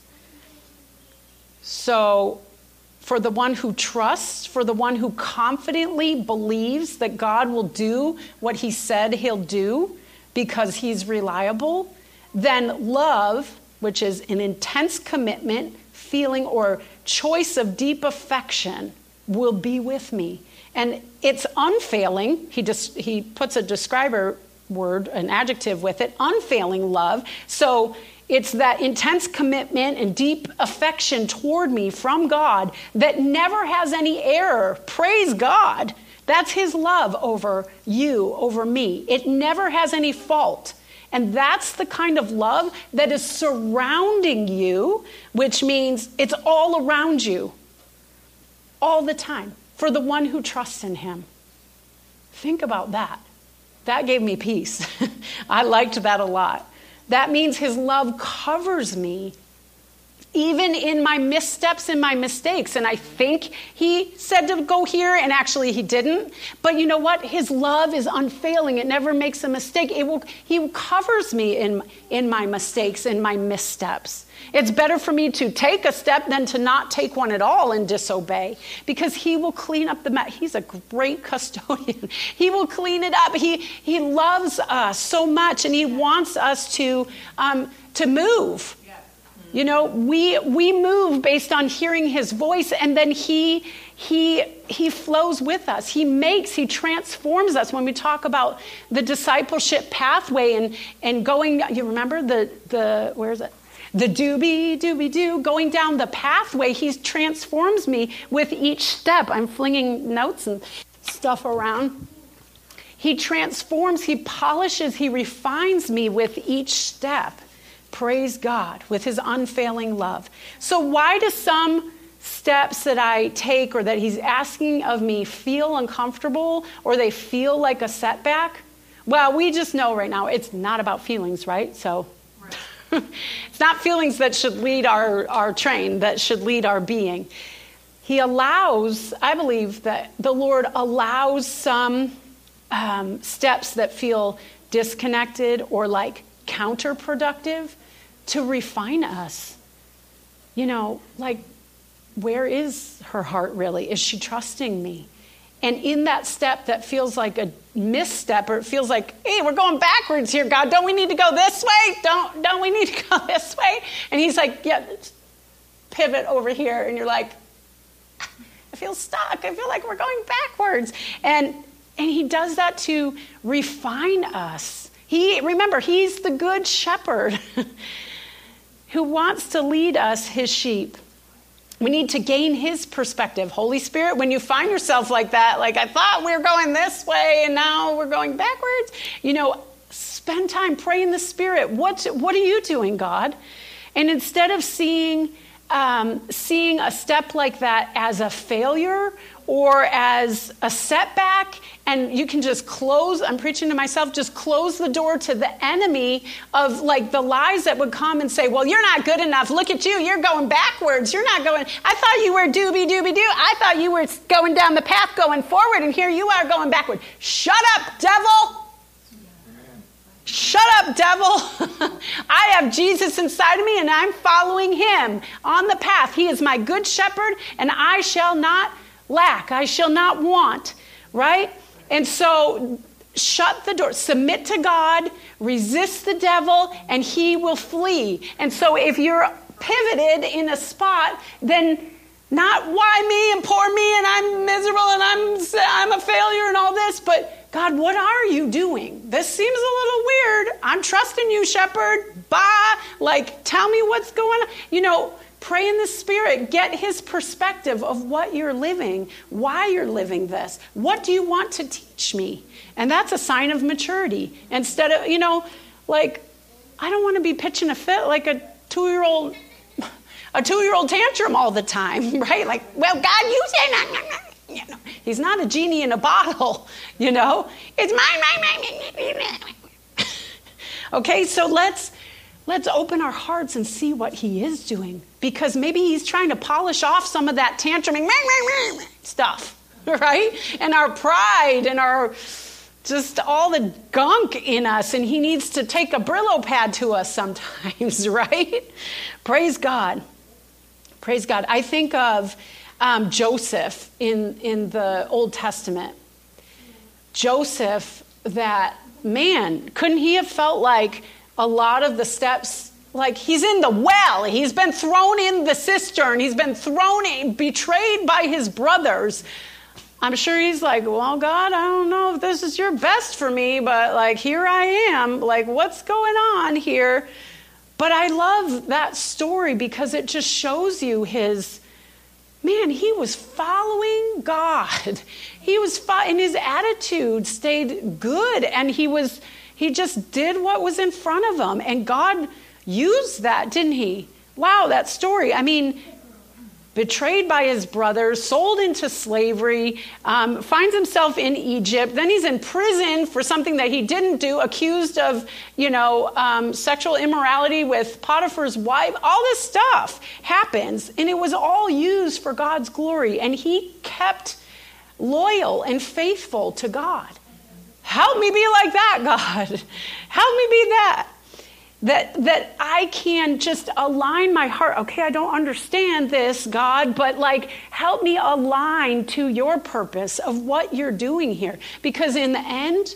So for the one who trusts, for the one who confidently believes that God will do what he said he'll do because he's reliable, then love, which is an intense commitment, feeling, or choice of deep affection, will be with me. And it's unfailing. He just he puts a describer word, an adjective with it, unfailing love. So it's that intense commitment and deep affection toward me from God that never has any error. Praise God. That's his love over you, over me. It never has any fault. And that's the kind of love that is surrounding you, which means it's all around you all the time for the one who trusts in him. Think about that. That gave me peace. I liked that a lot. That means his love covers me even in my missteps and my mistakes. And I think he said to go here, and actually he didn't. But you know what? His love is unfailing. It never makes a mistake. It will. He covers me in, in my mistakes and my missteps. It's better for me to take a step than to not take one at all and disobey, because he will clean up the mess. He's a great custodian. He will clean it up. He he loves us so much, and he wants us to um, to move. You know, we we move based on hearing his voice, and then he he he flows with us. He makes, he transforms us. When we talk about the discipleship pathway and and going, you remember the the where is it? The doobie doobie doo, going down the pathway. He transforms me with each step. I'm flinging notes and stuff around. He transforms, he polishes, he refines me with each step. Praise God, with his unfailing love. So why do some steps that I take or that he's asking of me feel uncomfortable, or they feel like a setback? Well, we just know right now it's not about feelings, right? So right. It's not feelings that should lead our, our train, that should lead our being. He allows, I believe that the Lord allows some um, steps that feel disconnected or like counterproductive to refine us. You know, like, where is her heart really? Is she trusting me? And in that step that feels like a misstep, or it feels like, hey, we're going backwards here, God. Don't we need to go this way? Don't, don't we need to go this way? And he's like, yeah, pivot over here. And you're like, I feel stuck. I feel like we're going backwards. And, and he does that to refine us. He, remember, he's the good shepherd who wants to lead us, his sheep. We need to gain his perspective. Holy Spirit, when you find yourself like that, like, I thought we were going this way and now we're going backwards, you know, spend time, pray in the Spirit. What, what are you doing, God? And instead of seeing, um, seeing a step like that as a failure or as a setback, and you can just close, I'm preaching to myself, just close the door to the enemy of like the lies that would come and say, well, you're not good enough. Look at you. You're going backwards. You're not going, I thought you were doobie doobie doo. I thought you were going down the path going forward, and here you are going backward. Shut up, devil. Shut up, devil. I have Jesus inside of me, and I'm following him on the path. He is my good shepherd, and I shall not lack. I shall not want, right? And so shut the door, submit to God, resist the devil, and he will flee. And so if you're pivoted in a spot, then not why me and poor me and I'm miserable and I'm I'm a failure and all this, but God, what are you doing? This seems a little weird. I'm trusting you, shepherd. Bah, like, tell me what's going on. You know, pray in the Spirit. Get his perspective of what you're living, why you're living this. What do you want to teach me? And that's a sign of maturity. Instead of, you know, like, I don't want to be pitching a fit like a two-year-old, a two-year-old tantrum all the time, right? Like, well, God, you say nah, nah, nah. You know, he's not a genie in a bottle, you know. It's mine, mine, mine, mine. Okay, so let's let's open our hearts and see what he is doing, because maybe he's trying to polish off some of that tantruming stuff. right? And our pride and our just all the gunk in us, and he needs to take a Brillo pad to us sometimes, right? Praise God. Praise God. I think of um, Joseph in, in the Old Testament. Joseph, that, man, couldn't he have felt like a lot of the steps, like he's in the well, he's been thrown in the cistern, he's been thrown in, betrayed by his brothers. I'm sure he's like, well, God, I don't know if this is your best for me, but like, here I am. Like, what's going on here? But I love that story because it just shows you his, man, he was following God. He was, fo- and his attitude stayed good. And he was, he just did what was in front of him. And God used that, didn't he? Wow, that story. I mean, betrayed by his brothers, sold into slavery, um, finds himself in Egypt. Then he's in prison for something that he didn't do, accused of, you know, um, sexual immorality with Potiphar's wife. All this stuff happens, and it was all used for God's glory. And he kept loyal and faithful to God. Help me be like that, God. Help me be that. That that I can just align my heart. Okay, I don't understand this, God, but like help me align to your purpose of what you're doing here. Because in the end,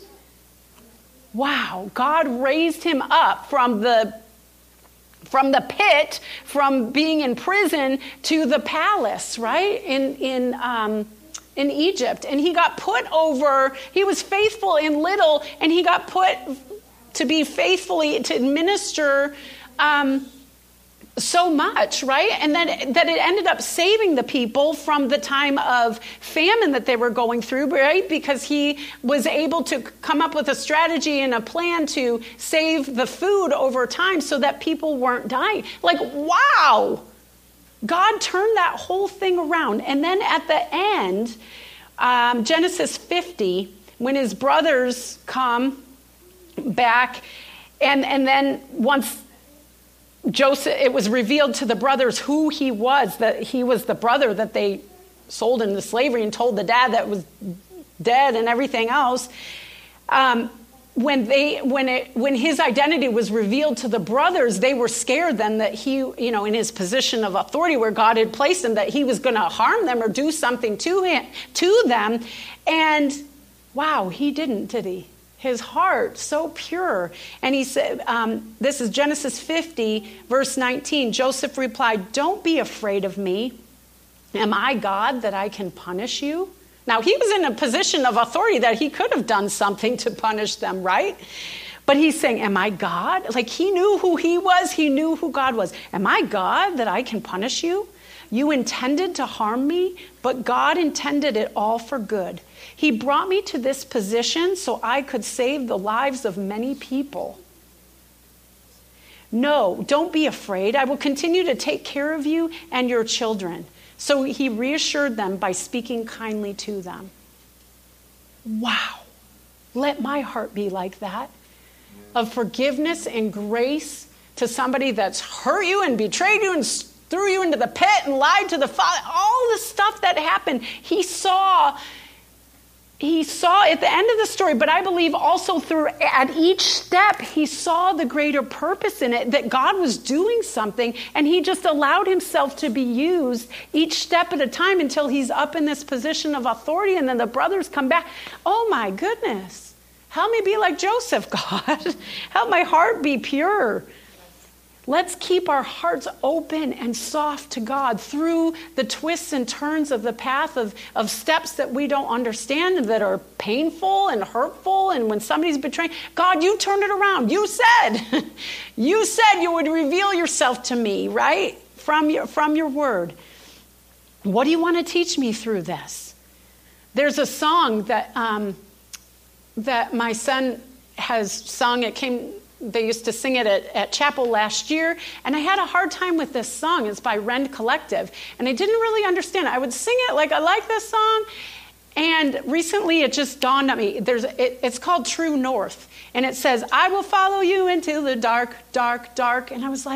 wow, God raised him up from the from the pit, from being in prison to the palace, right? In in um in Egypt. And he got put over, he was faithful in little, and he got put to be faithfully, to administer um, so much, right? And then that it ended up saving the people from the time of famine that they were going through, right? Because he was able to come up with a strategy and a plan to save the food over time so that people weren't dying. Like, wow! God turned that whole thing around. And then at the end, um, Genesis fifty, when his brothers come back, and and then once Joseph, it was revealed to the brothers who he was, that he was the brother that they sold into slavery and told the dad that was dead and everything else. Um, when they when it when his identity was revealed to the brothers, they were scared then that he, you know, in his position of authority where God had placed him, that he was going to harm them or do something to him to them. And wow, he didn't, did he? His heart, so pure. And he said, um, this is Genesis fifty, verse nineteen. Joseph replied, "Don't be afraid of me. Am I God that I can punish you?" Now, he was in a position of authority that he could have done something to punish them, right? But he's saying, am I God? Like, he knew who he was. He knew who God was. Am I God that I can punish you? You intended to harm me, but God intended it all for good. He brought me to this position so I could save the lives of many people. No, don't be afraid. I will continue to take care of you and your children. So he reassured them by speaking kindly to them. Wow. Let my heart be like that. Of forgiveness and grace to somebody that's hurt you and betrayed you and threw you into the pit and lied to the Father. All the stuff that happened, he saw... He saw at the end of the story, but I believe also through at each step, he saw the greater purpose in it, that God was doing something, and he just allowed himself to be used each step at a time until he's up in this position of authority, and then the brothers come back. Oh my goodness. Help me be like Joseph, God. Help my heart be pure. Let's keep our hearts open and soft to God through the twists and turns of the path of, of steps that we don't understand and that are painful and hurtful. And when somebody's betraying, God, you turned it around. You said, you said you would reveal yourself to me, right? From your, from your word. What do you want to teach me through this? There's a song that, um, that my son has sung. It came... They used to sing it at, at chapel last year, and I had a hard time with this song. It's by Rend Collective, and I didn't really understand it. I would sing it like, I like this song, and recently it just dawned on me. There's it, it's called True North, and it says, I will follow you into the dark, dark, dark, and I was like,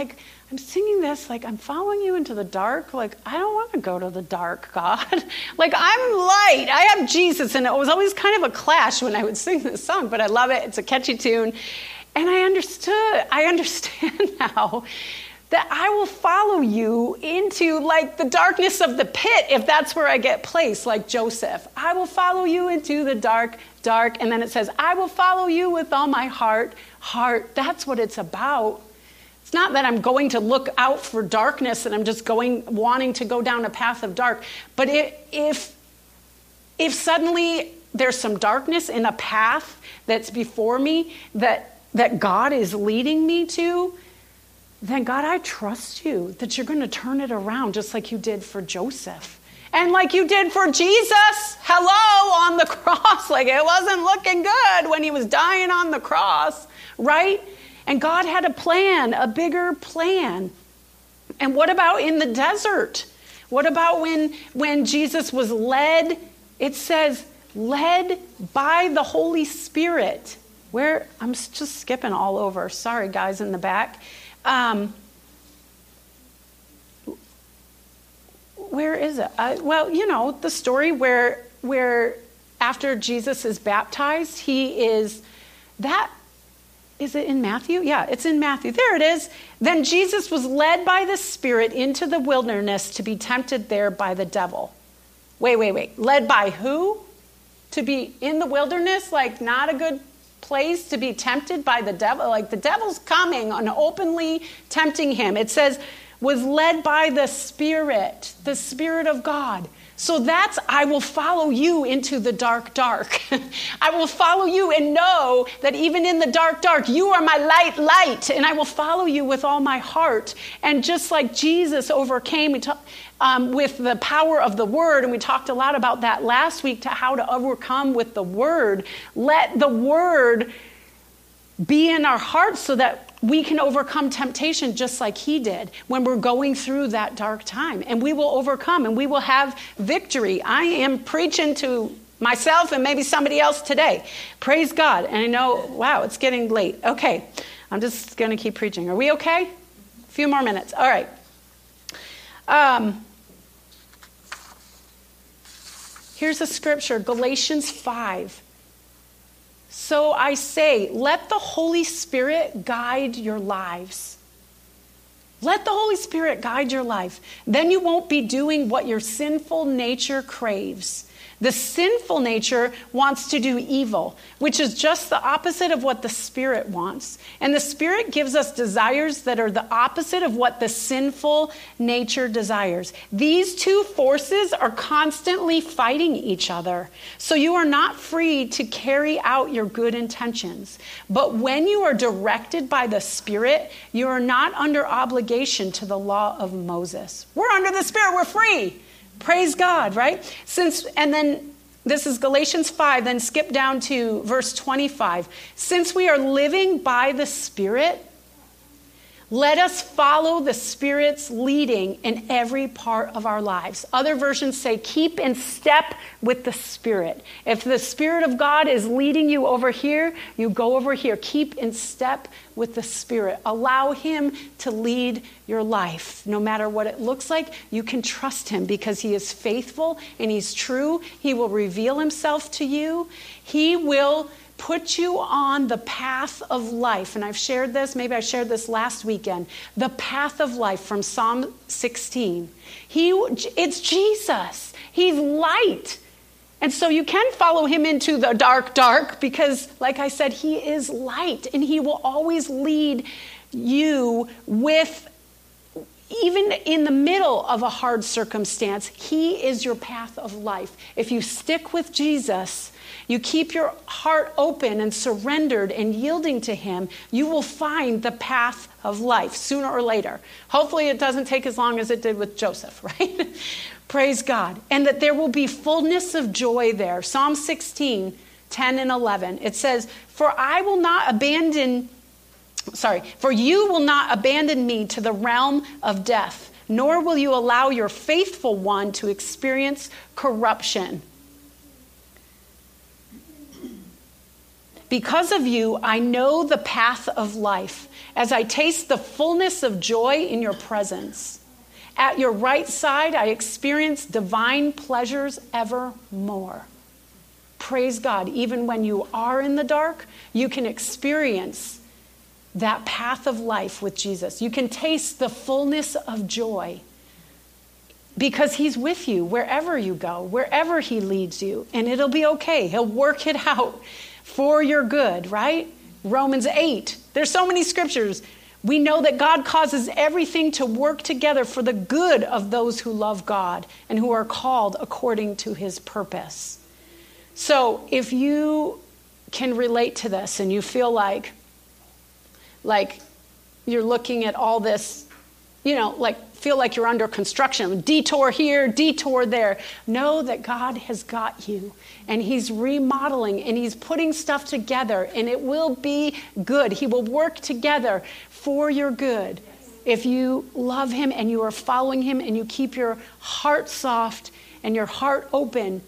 I'm singing this like I'm following you into the dark. Like, I don't want to go to the dark, God. Like, I'm light. I have Jesus. And it was always kind of a clash when I would sing this song, but I love it. It's a catchy tune. And I understood, I understand now that I will follow you into like the darkness of the pit if that's where I get placed, like Joseph. I will follow you into the dark, dark. And then it says, I will follow you with all my heart, heart. That's what it's about. It's not that I'm going to look out for darkness and I'm just going, wanting to go down a path of dark. But if, if suddenly there's some darkness in a path that's before me that, that God is leading me to, then God, I trust you that you're going to turn it around just like you did for Joseph. And like you did for Jesus, hello, on the cross. Like it wasn't looking good when he was dying on the cross, right? And God had a plan, a bigger plan. And what about in the desert? What about when, when Jesus was led? It says, led by the Holy Spirit. Where, I'm just skipping all over. Sorry, guys in the back. Um, where is it? Uh, well, you know, the story where, where after Jesus is baptized, he is, that, is it in Matthew? Yeah, it's in Matthew. There it is. Then Jesus was led by the Spirit into the wilderness to be tempted there by the devil. Wait, wait, wait. Led by who? To be in the wilderness? Like not a good place to be tempted by the devil? Like the devil's coming and openly tempting him. It says, was led by the Spirit, the Spirit of God. So that's, I will follow you into the dark, dark. I will follow you and know that even in the dark, dark, you are my light, light. And I will follow you with all my heart. And just like Jesus overcame um, with the power of the word, and we talked a lot about that last week, to how to overcome with the word, let the word be in our hearts so that we can overcome temptation just like he did when we're going through that dark time. And we will overcome and we will have victory. I am preaching to myself and maybe somebody else today. Praise God. And I know, wow, it's getting late. Okay, I'm just going to keep preaching. Are we okay? A few more minutes. All right. Um, here's a scripture, Galatians five. So I say, let the Holy Spirit guide your lives. Let the Holy Spirit guide your life. Then you won't be doing what your sinful nature craves. The sinful nature wants to do evil, which is just the opposite of what the Spirit wants. And the Spirit gives us desires that are the opposite of what the sinful nature desires. These two forces are constantly fighting each other. So you are not free to carry out your good intentions. But when you are directed by the Spirit, you are not under obligation to the law of Moses. We're under the Spirit. We're free. Praise God, right? Since, and then this is Galatians five, then skip down to verse twenty-five. Since we are living by the Spirit, let us follow the Spirit's leading in every part of our lives. Other versions say, keep in step with the Spirit. If the Spirit of God is leading you over here, you go over here. Keep in step with the Spirit. Allow him to lead your life. No matter what it looks like, you can trust him because he is faithful and he's true. He will reveal himself to you. He will put you on the path of life. And I've shared this, maybe I shared this last weekend. The path of life from Psalm sixteen. He, it's Jesus. He's light. And so you can follow him into the dark, dark, because like I said, he is light and he will always lead you with, even in the middle of a hard circumstance, he is your path of life. If you stick with Jesus, you keep your heart open and surrendered and yielding to him, you will find the path of life sooner or later. Hopefully it doesn't take as long as it did with Joseph, right? Praise God. And that there will be fullness of joy there. Psalm sixteen, ten and eleven. It says, for I will not abandon, sorry, for you will not abandon me to the realm of death, nor will you allow your faithful one to experience corruption. Because of you, I know the path of life, as I taste the fullness of joy in your presence. At your right side, I experience divine pleasures evermore. Praise God. Even when you are in the dark, you can experience that path of life with Jesus. You can taste the fullness of joy because he's with you wherever you go, wherever he leads you, and it'll be okay. He'll work it out for your good, right? Romans eight. There's so many scriptures. We know that God causes everything to work together for the good of those who love God and who are called according to his purpose. So if you can relate to this and you feel like, like you're looking at all this, you know, like feel like you're under construction, detour here, detour there, know that God has got you and he's remodeling and he's putting stuff together and it will be good. He will work together for your good. If you love him and you are following him and you keep your heart soft and your heart open,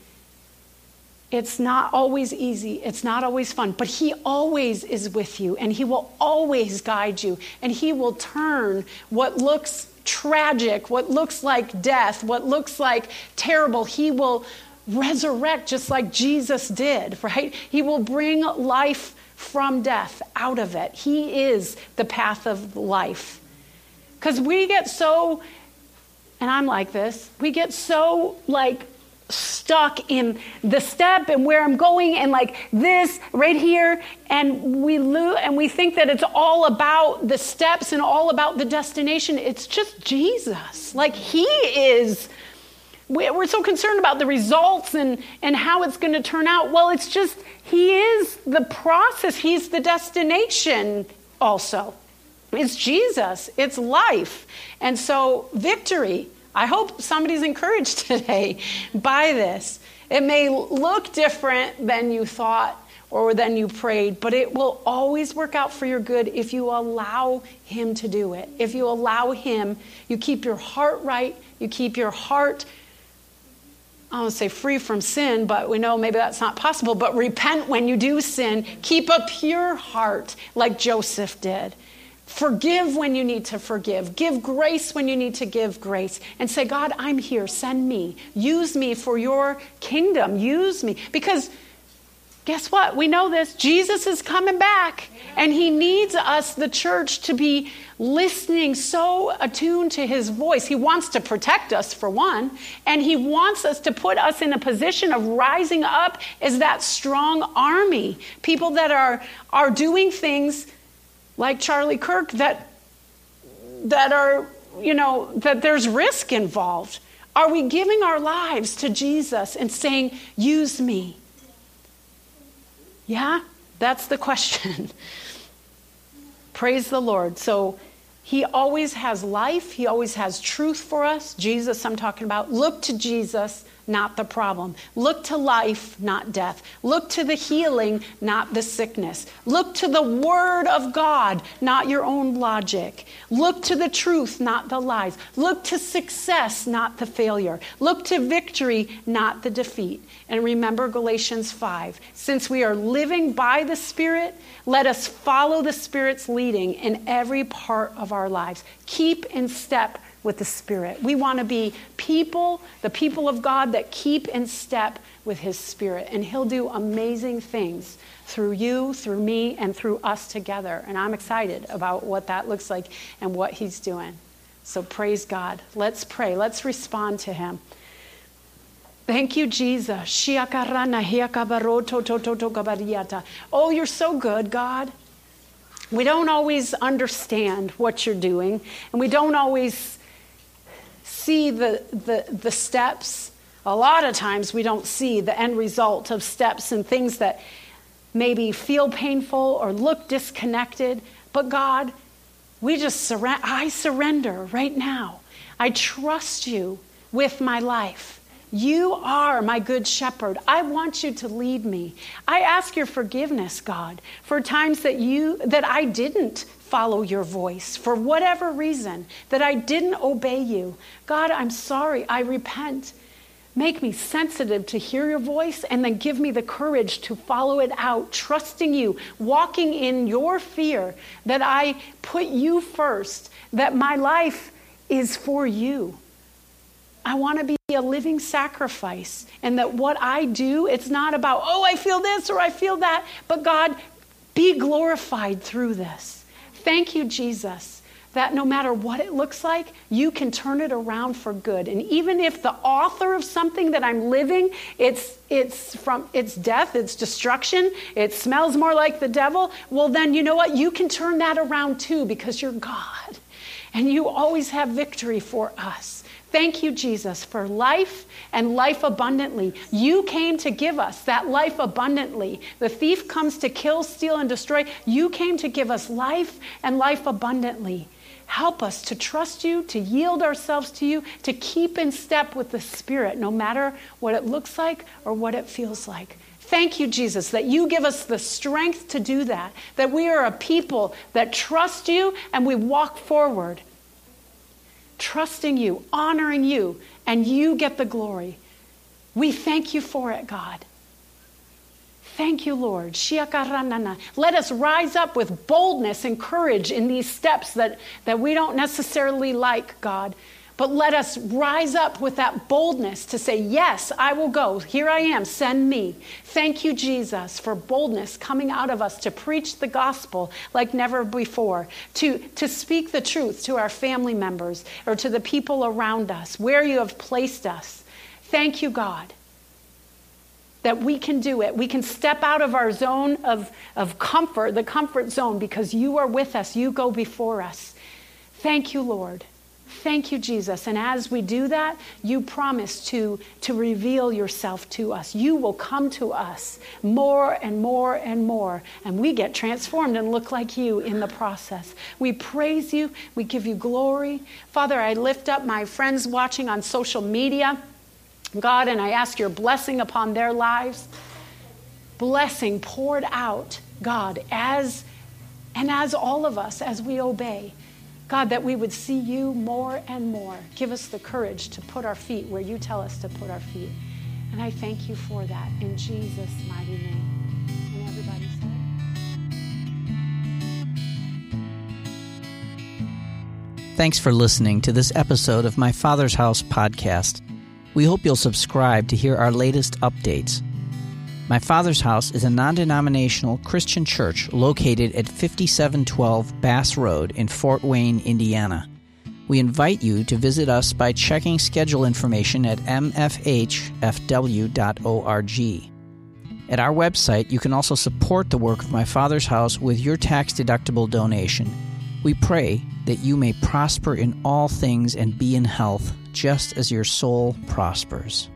it's not always easy. It's not always fun. But he always is with you. And he will always guide you. And he will turn what looks tragic, what looks like death, what looks like terrible. He will resurrect just like Jesus did, right? He will bring life from death out of it. He is the path of life. Because we get so, and I'm like this, we get so like, stuck in the step and where I'm going and like this right here, and we lo- and we think that it's all about the steps and all about the destination. It's just Jesus. Like he is, we're so concerned about the results and, and how it's going to turn out. Well, it's just, he is the process. He's the destination also. It's Jesus. It's life. And so victory. I hope somebody's encouraged today by this. It may look different than you thought or than you prayed, but it will always work out for your good if you allow him to do it. If you allow him, you keep your heart right, you keep your heart, I don't want to say free from sin, but we know maybe that's not possible, but repent when you do sin. Keep a pure heart like Joseph did. Forgive when you need to forgive. Give grace when you need to give grace. And say, God, I'm here. Send me. Use me for your kingdom. Use me. Because guess what? We know this. Jesus is coming back. And he needs us, the church, to be listening, so attuned to his voice. He wants to protect us, for one. And he wants us to put us in a position of rising up as that strong army. People that are, are doing things like Charlie Kirk, that that are, you know, that there's risk involved. Are we giving our lives to Jesus and saying, use me? Yeah, that's the question. Praise the Lord. So he always has life. He always has truth for us. Jesus, I'm talking about. Look to Jesus, not the problem. Look to life, not death. Look to the healing, not the sickness. Look to the word of God, not your own logic. Look to the truth, not the lies. Look to success, not the failure. Look to victory, not the defeat. And remember Galatians five. Since we are living by the Spirit, let us follow the Spirit's leading in every part of our lives. Keep in step with the Spirit. We want to be people, the people of God that keep in step with his Spirit. And he'll do amazing things through you, through me, and through us together. And I'm excited about what that looks like and what he's doing. So praise God. Let's pray. Let's respond to him. Thank you, Jesus. Oh, you're so good, God. We don't always understand what you're doing, and we don't always see the, the, the steps. A lot of times we don't see the end result of steps and things that maybe feel painful or look disconnected. But God, we just surrender. I surrender right now. I trust you with my life. You are my good shepherd. I want you to lead me. I ask your forgiveness, God, for times that you that I didn't follow your voice for whatever reason, that I didn't obey you. God, I'm sorry. I repent. Make me sensitive to hear your voice, and then give me the courage to follow it out, trusting you, walking in your fear, that I put you first, that my life is for you. I want to be a living sacrifice, and that what I do, it's not about, oh, I feel this or I feel that, but God, be glorified through this. Thank you, Jesus, that no matter what it looks like, you can turn it around for good. And even if the author of something that I'm living, it's it's from it's death, it's destruction, it smells more like the devil, well then you know what? You can turn that around too, because you're God. And you always have victory for us. Thank you, Jesus, for life and life abundantly. You came to give us that life abundantly. The thief comes to kill, steal, and destroy. You came to give us life and life abundantly. Help us to trust you, to yield ourselves to you, to keep in step with the Spirit, no matter what it looks like or what it feels like. Thank you, Jesus, that you give us the strength to do that, that we are a people that trust you and we walk forward, trusting you, honoring you, and you get the glory. We thank you for it, God. Thank you, Lord. Let us rise up with boldness and courage in these steps that, that we don't necessarily like, God. But let us rise up with that boldness to say, yes, I will go. Here I am. Send me. Thank you, Jesus, for boldness coming out of us to preach the gospel like never before, to, to speak the truth to our family members or to the people around us, where you have placed us. Thank you, God, that we can do it. We can step out of our zone of, of comfort, the comfort zone, because you are with us. You go before us. Thank you, Lord. Thank you, Jesus. And as we do that, you promise to, to reveal yourself to us. You will come to us more and more and more. And we get transformed and look like you in the process. We praise you. We give you glory. Father, I lift up my friends watching on social media, God, and I ask your blessing upon their lives. Blessing poured out, God, as and as all of us, as we obey. God, that we would see you more and more. Give us the courage to put our feet where you tell us to put our feet. And I thank you for that in Jesus' mighty name. And everybody said, thanks for listening to this episode of My Father's House podcast. We hope you'll subscribe to hear our latest updates. My Father's House is a non-denominational Christian church located at fifty-seven twelve Bass Road in Fort Wayne, Indiana. We invite you to visit us by checking schedule information at m f h f w dot org. At our website, you can also support the work of My Father's House with your tax-deductible donation. We pray that you may prosper in all things and be in health, just as your soul prospers.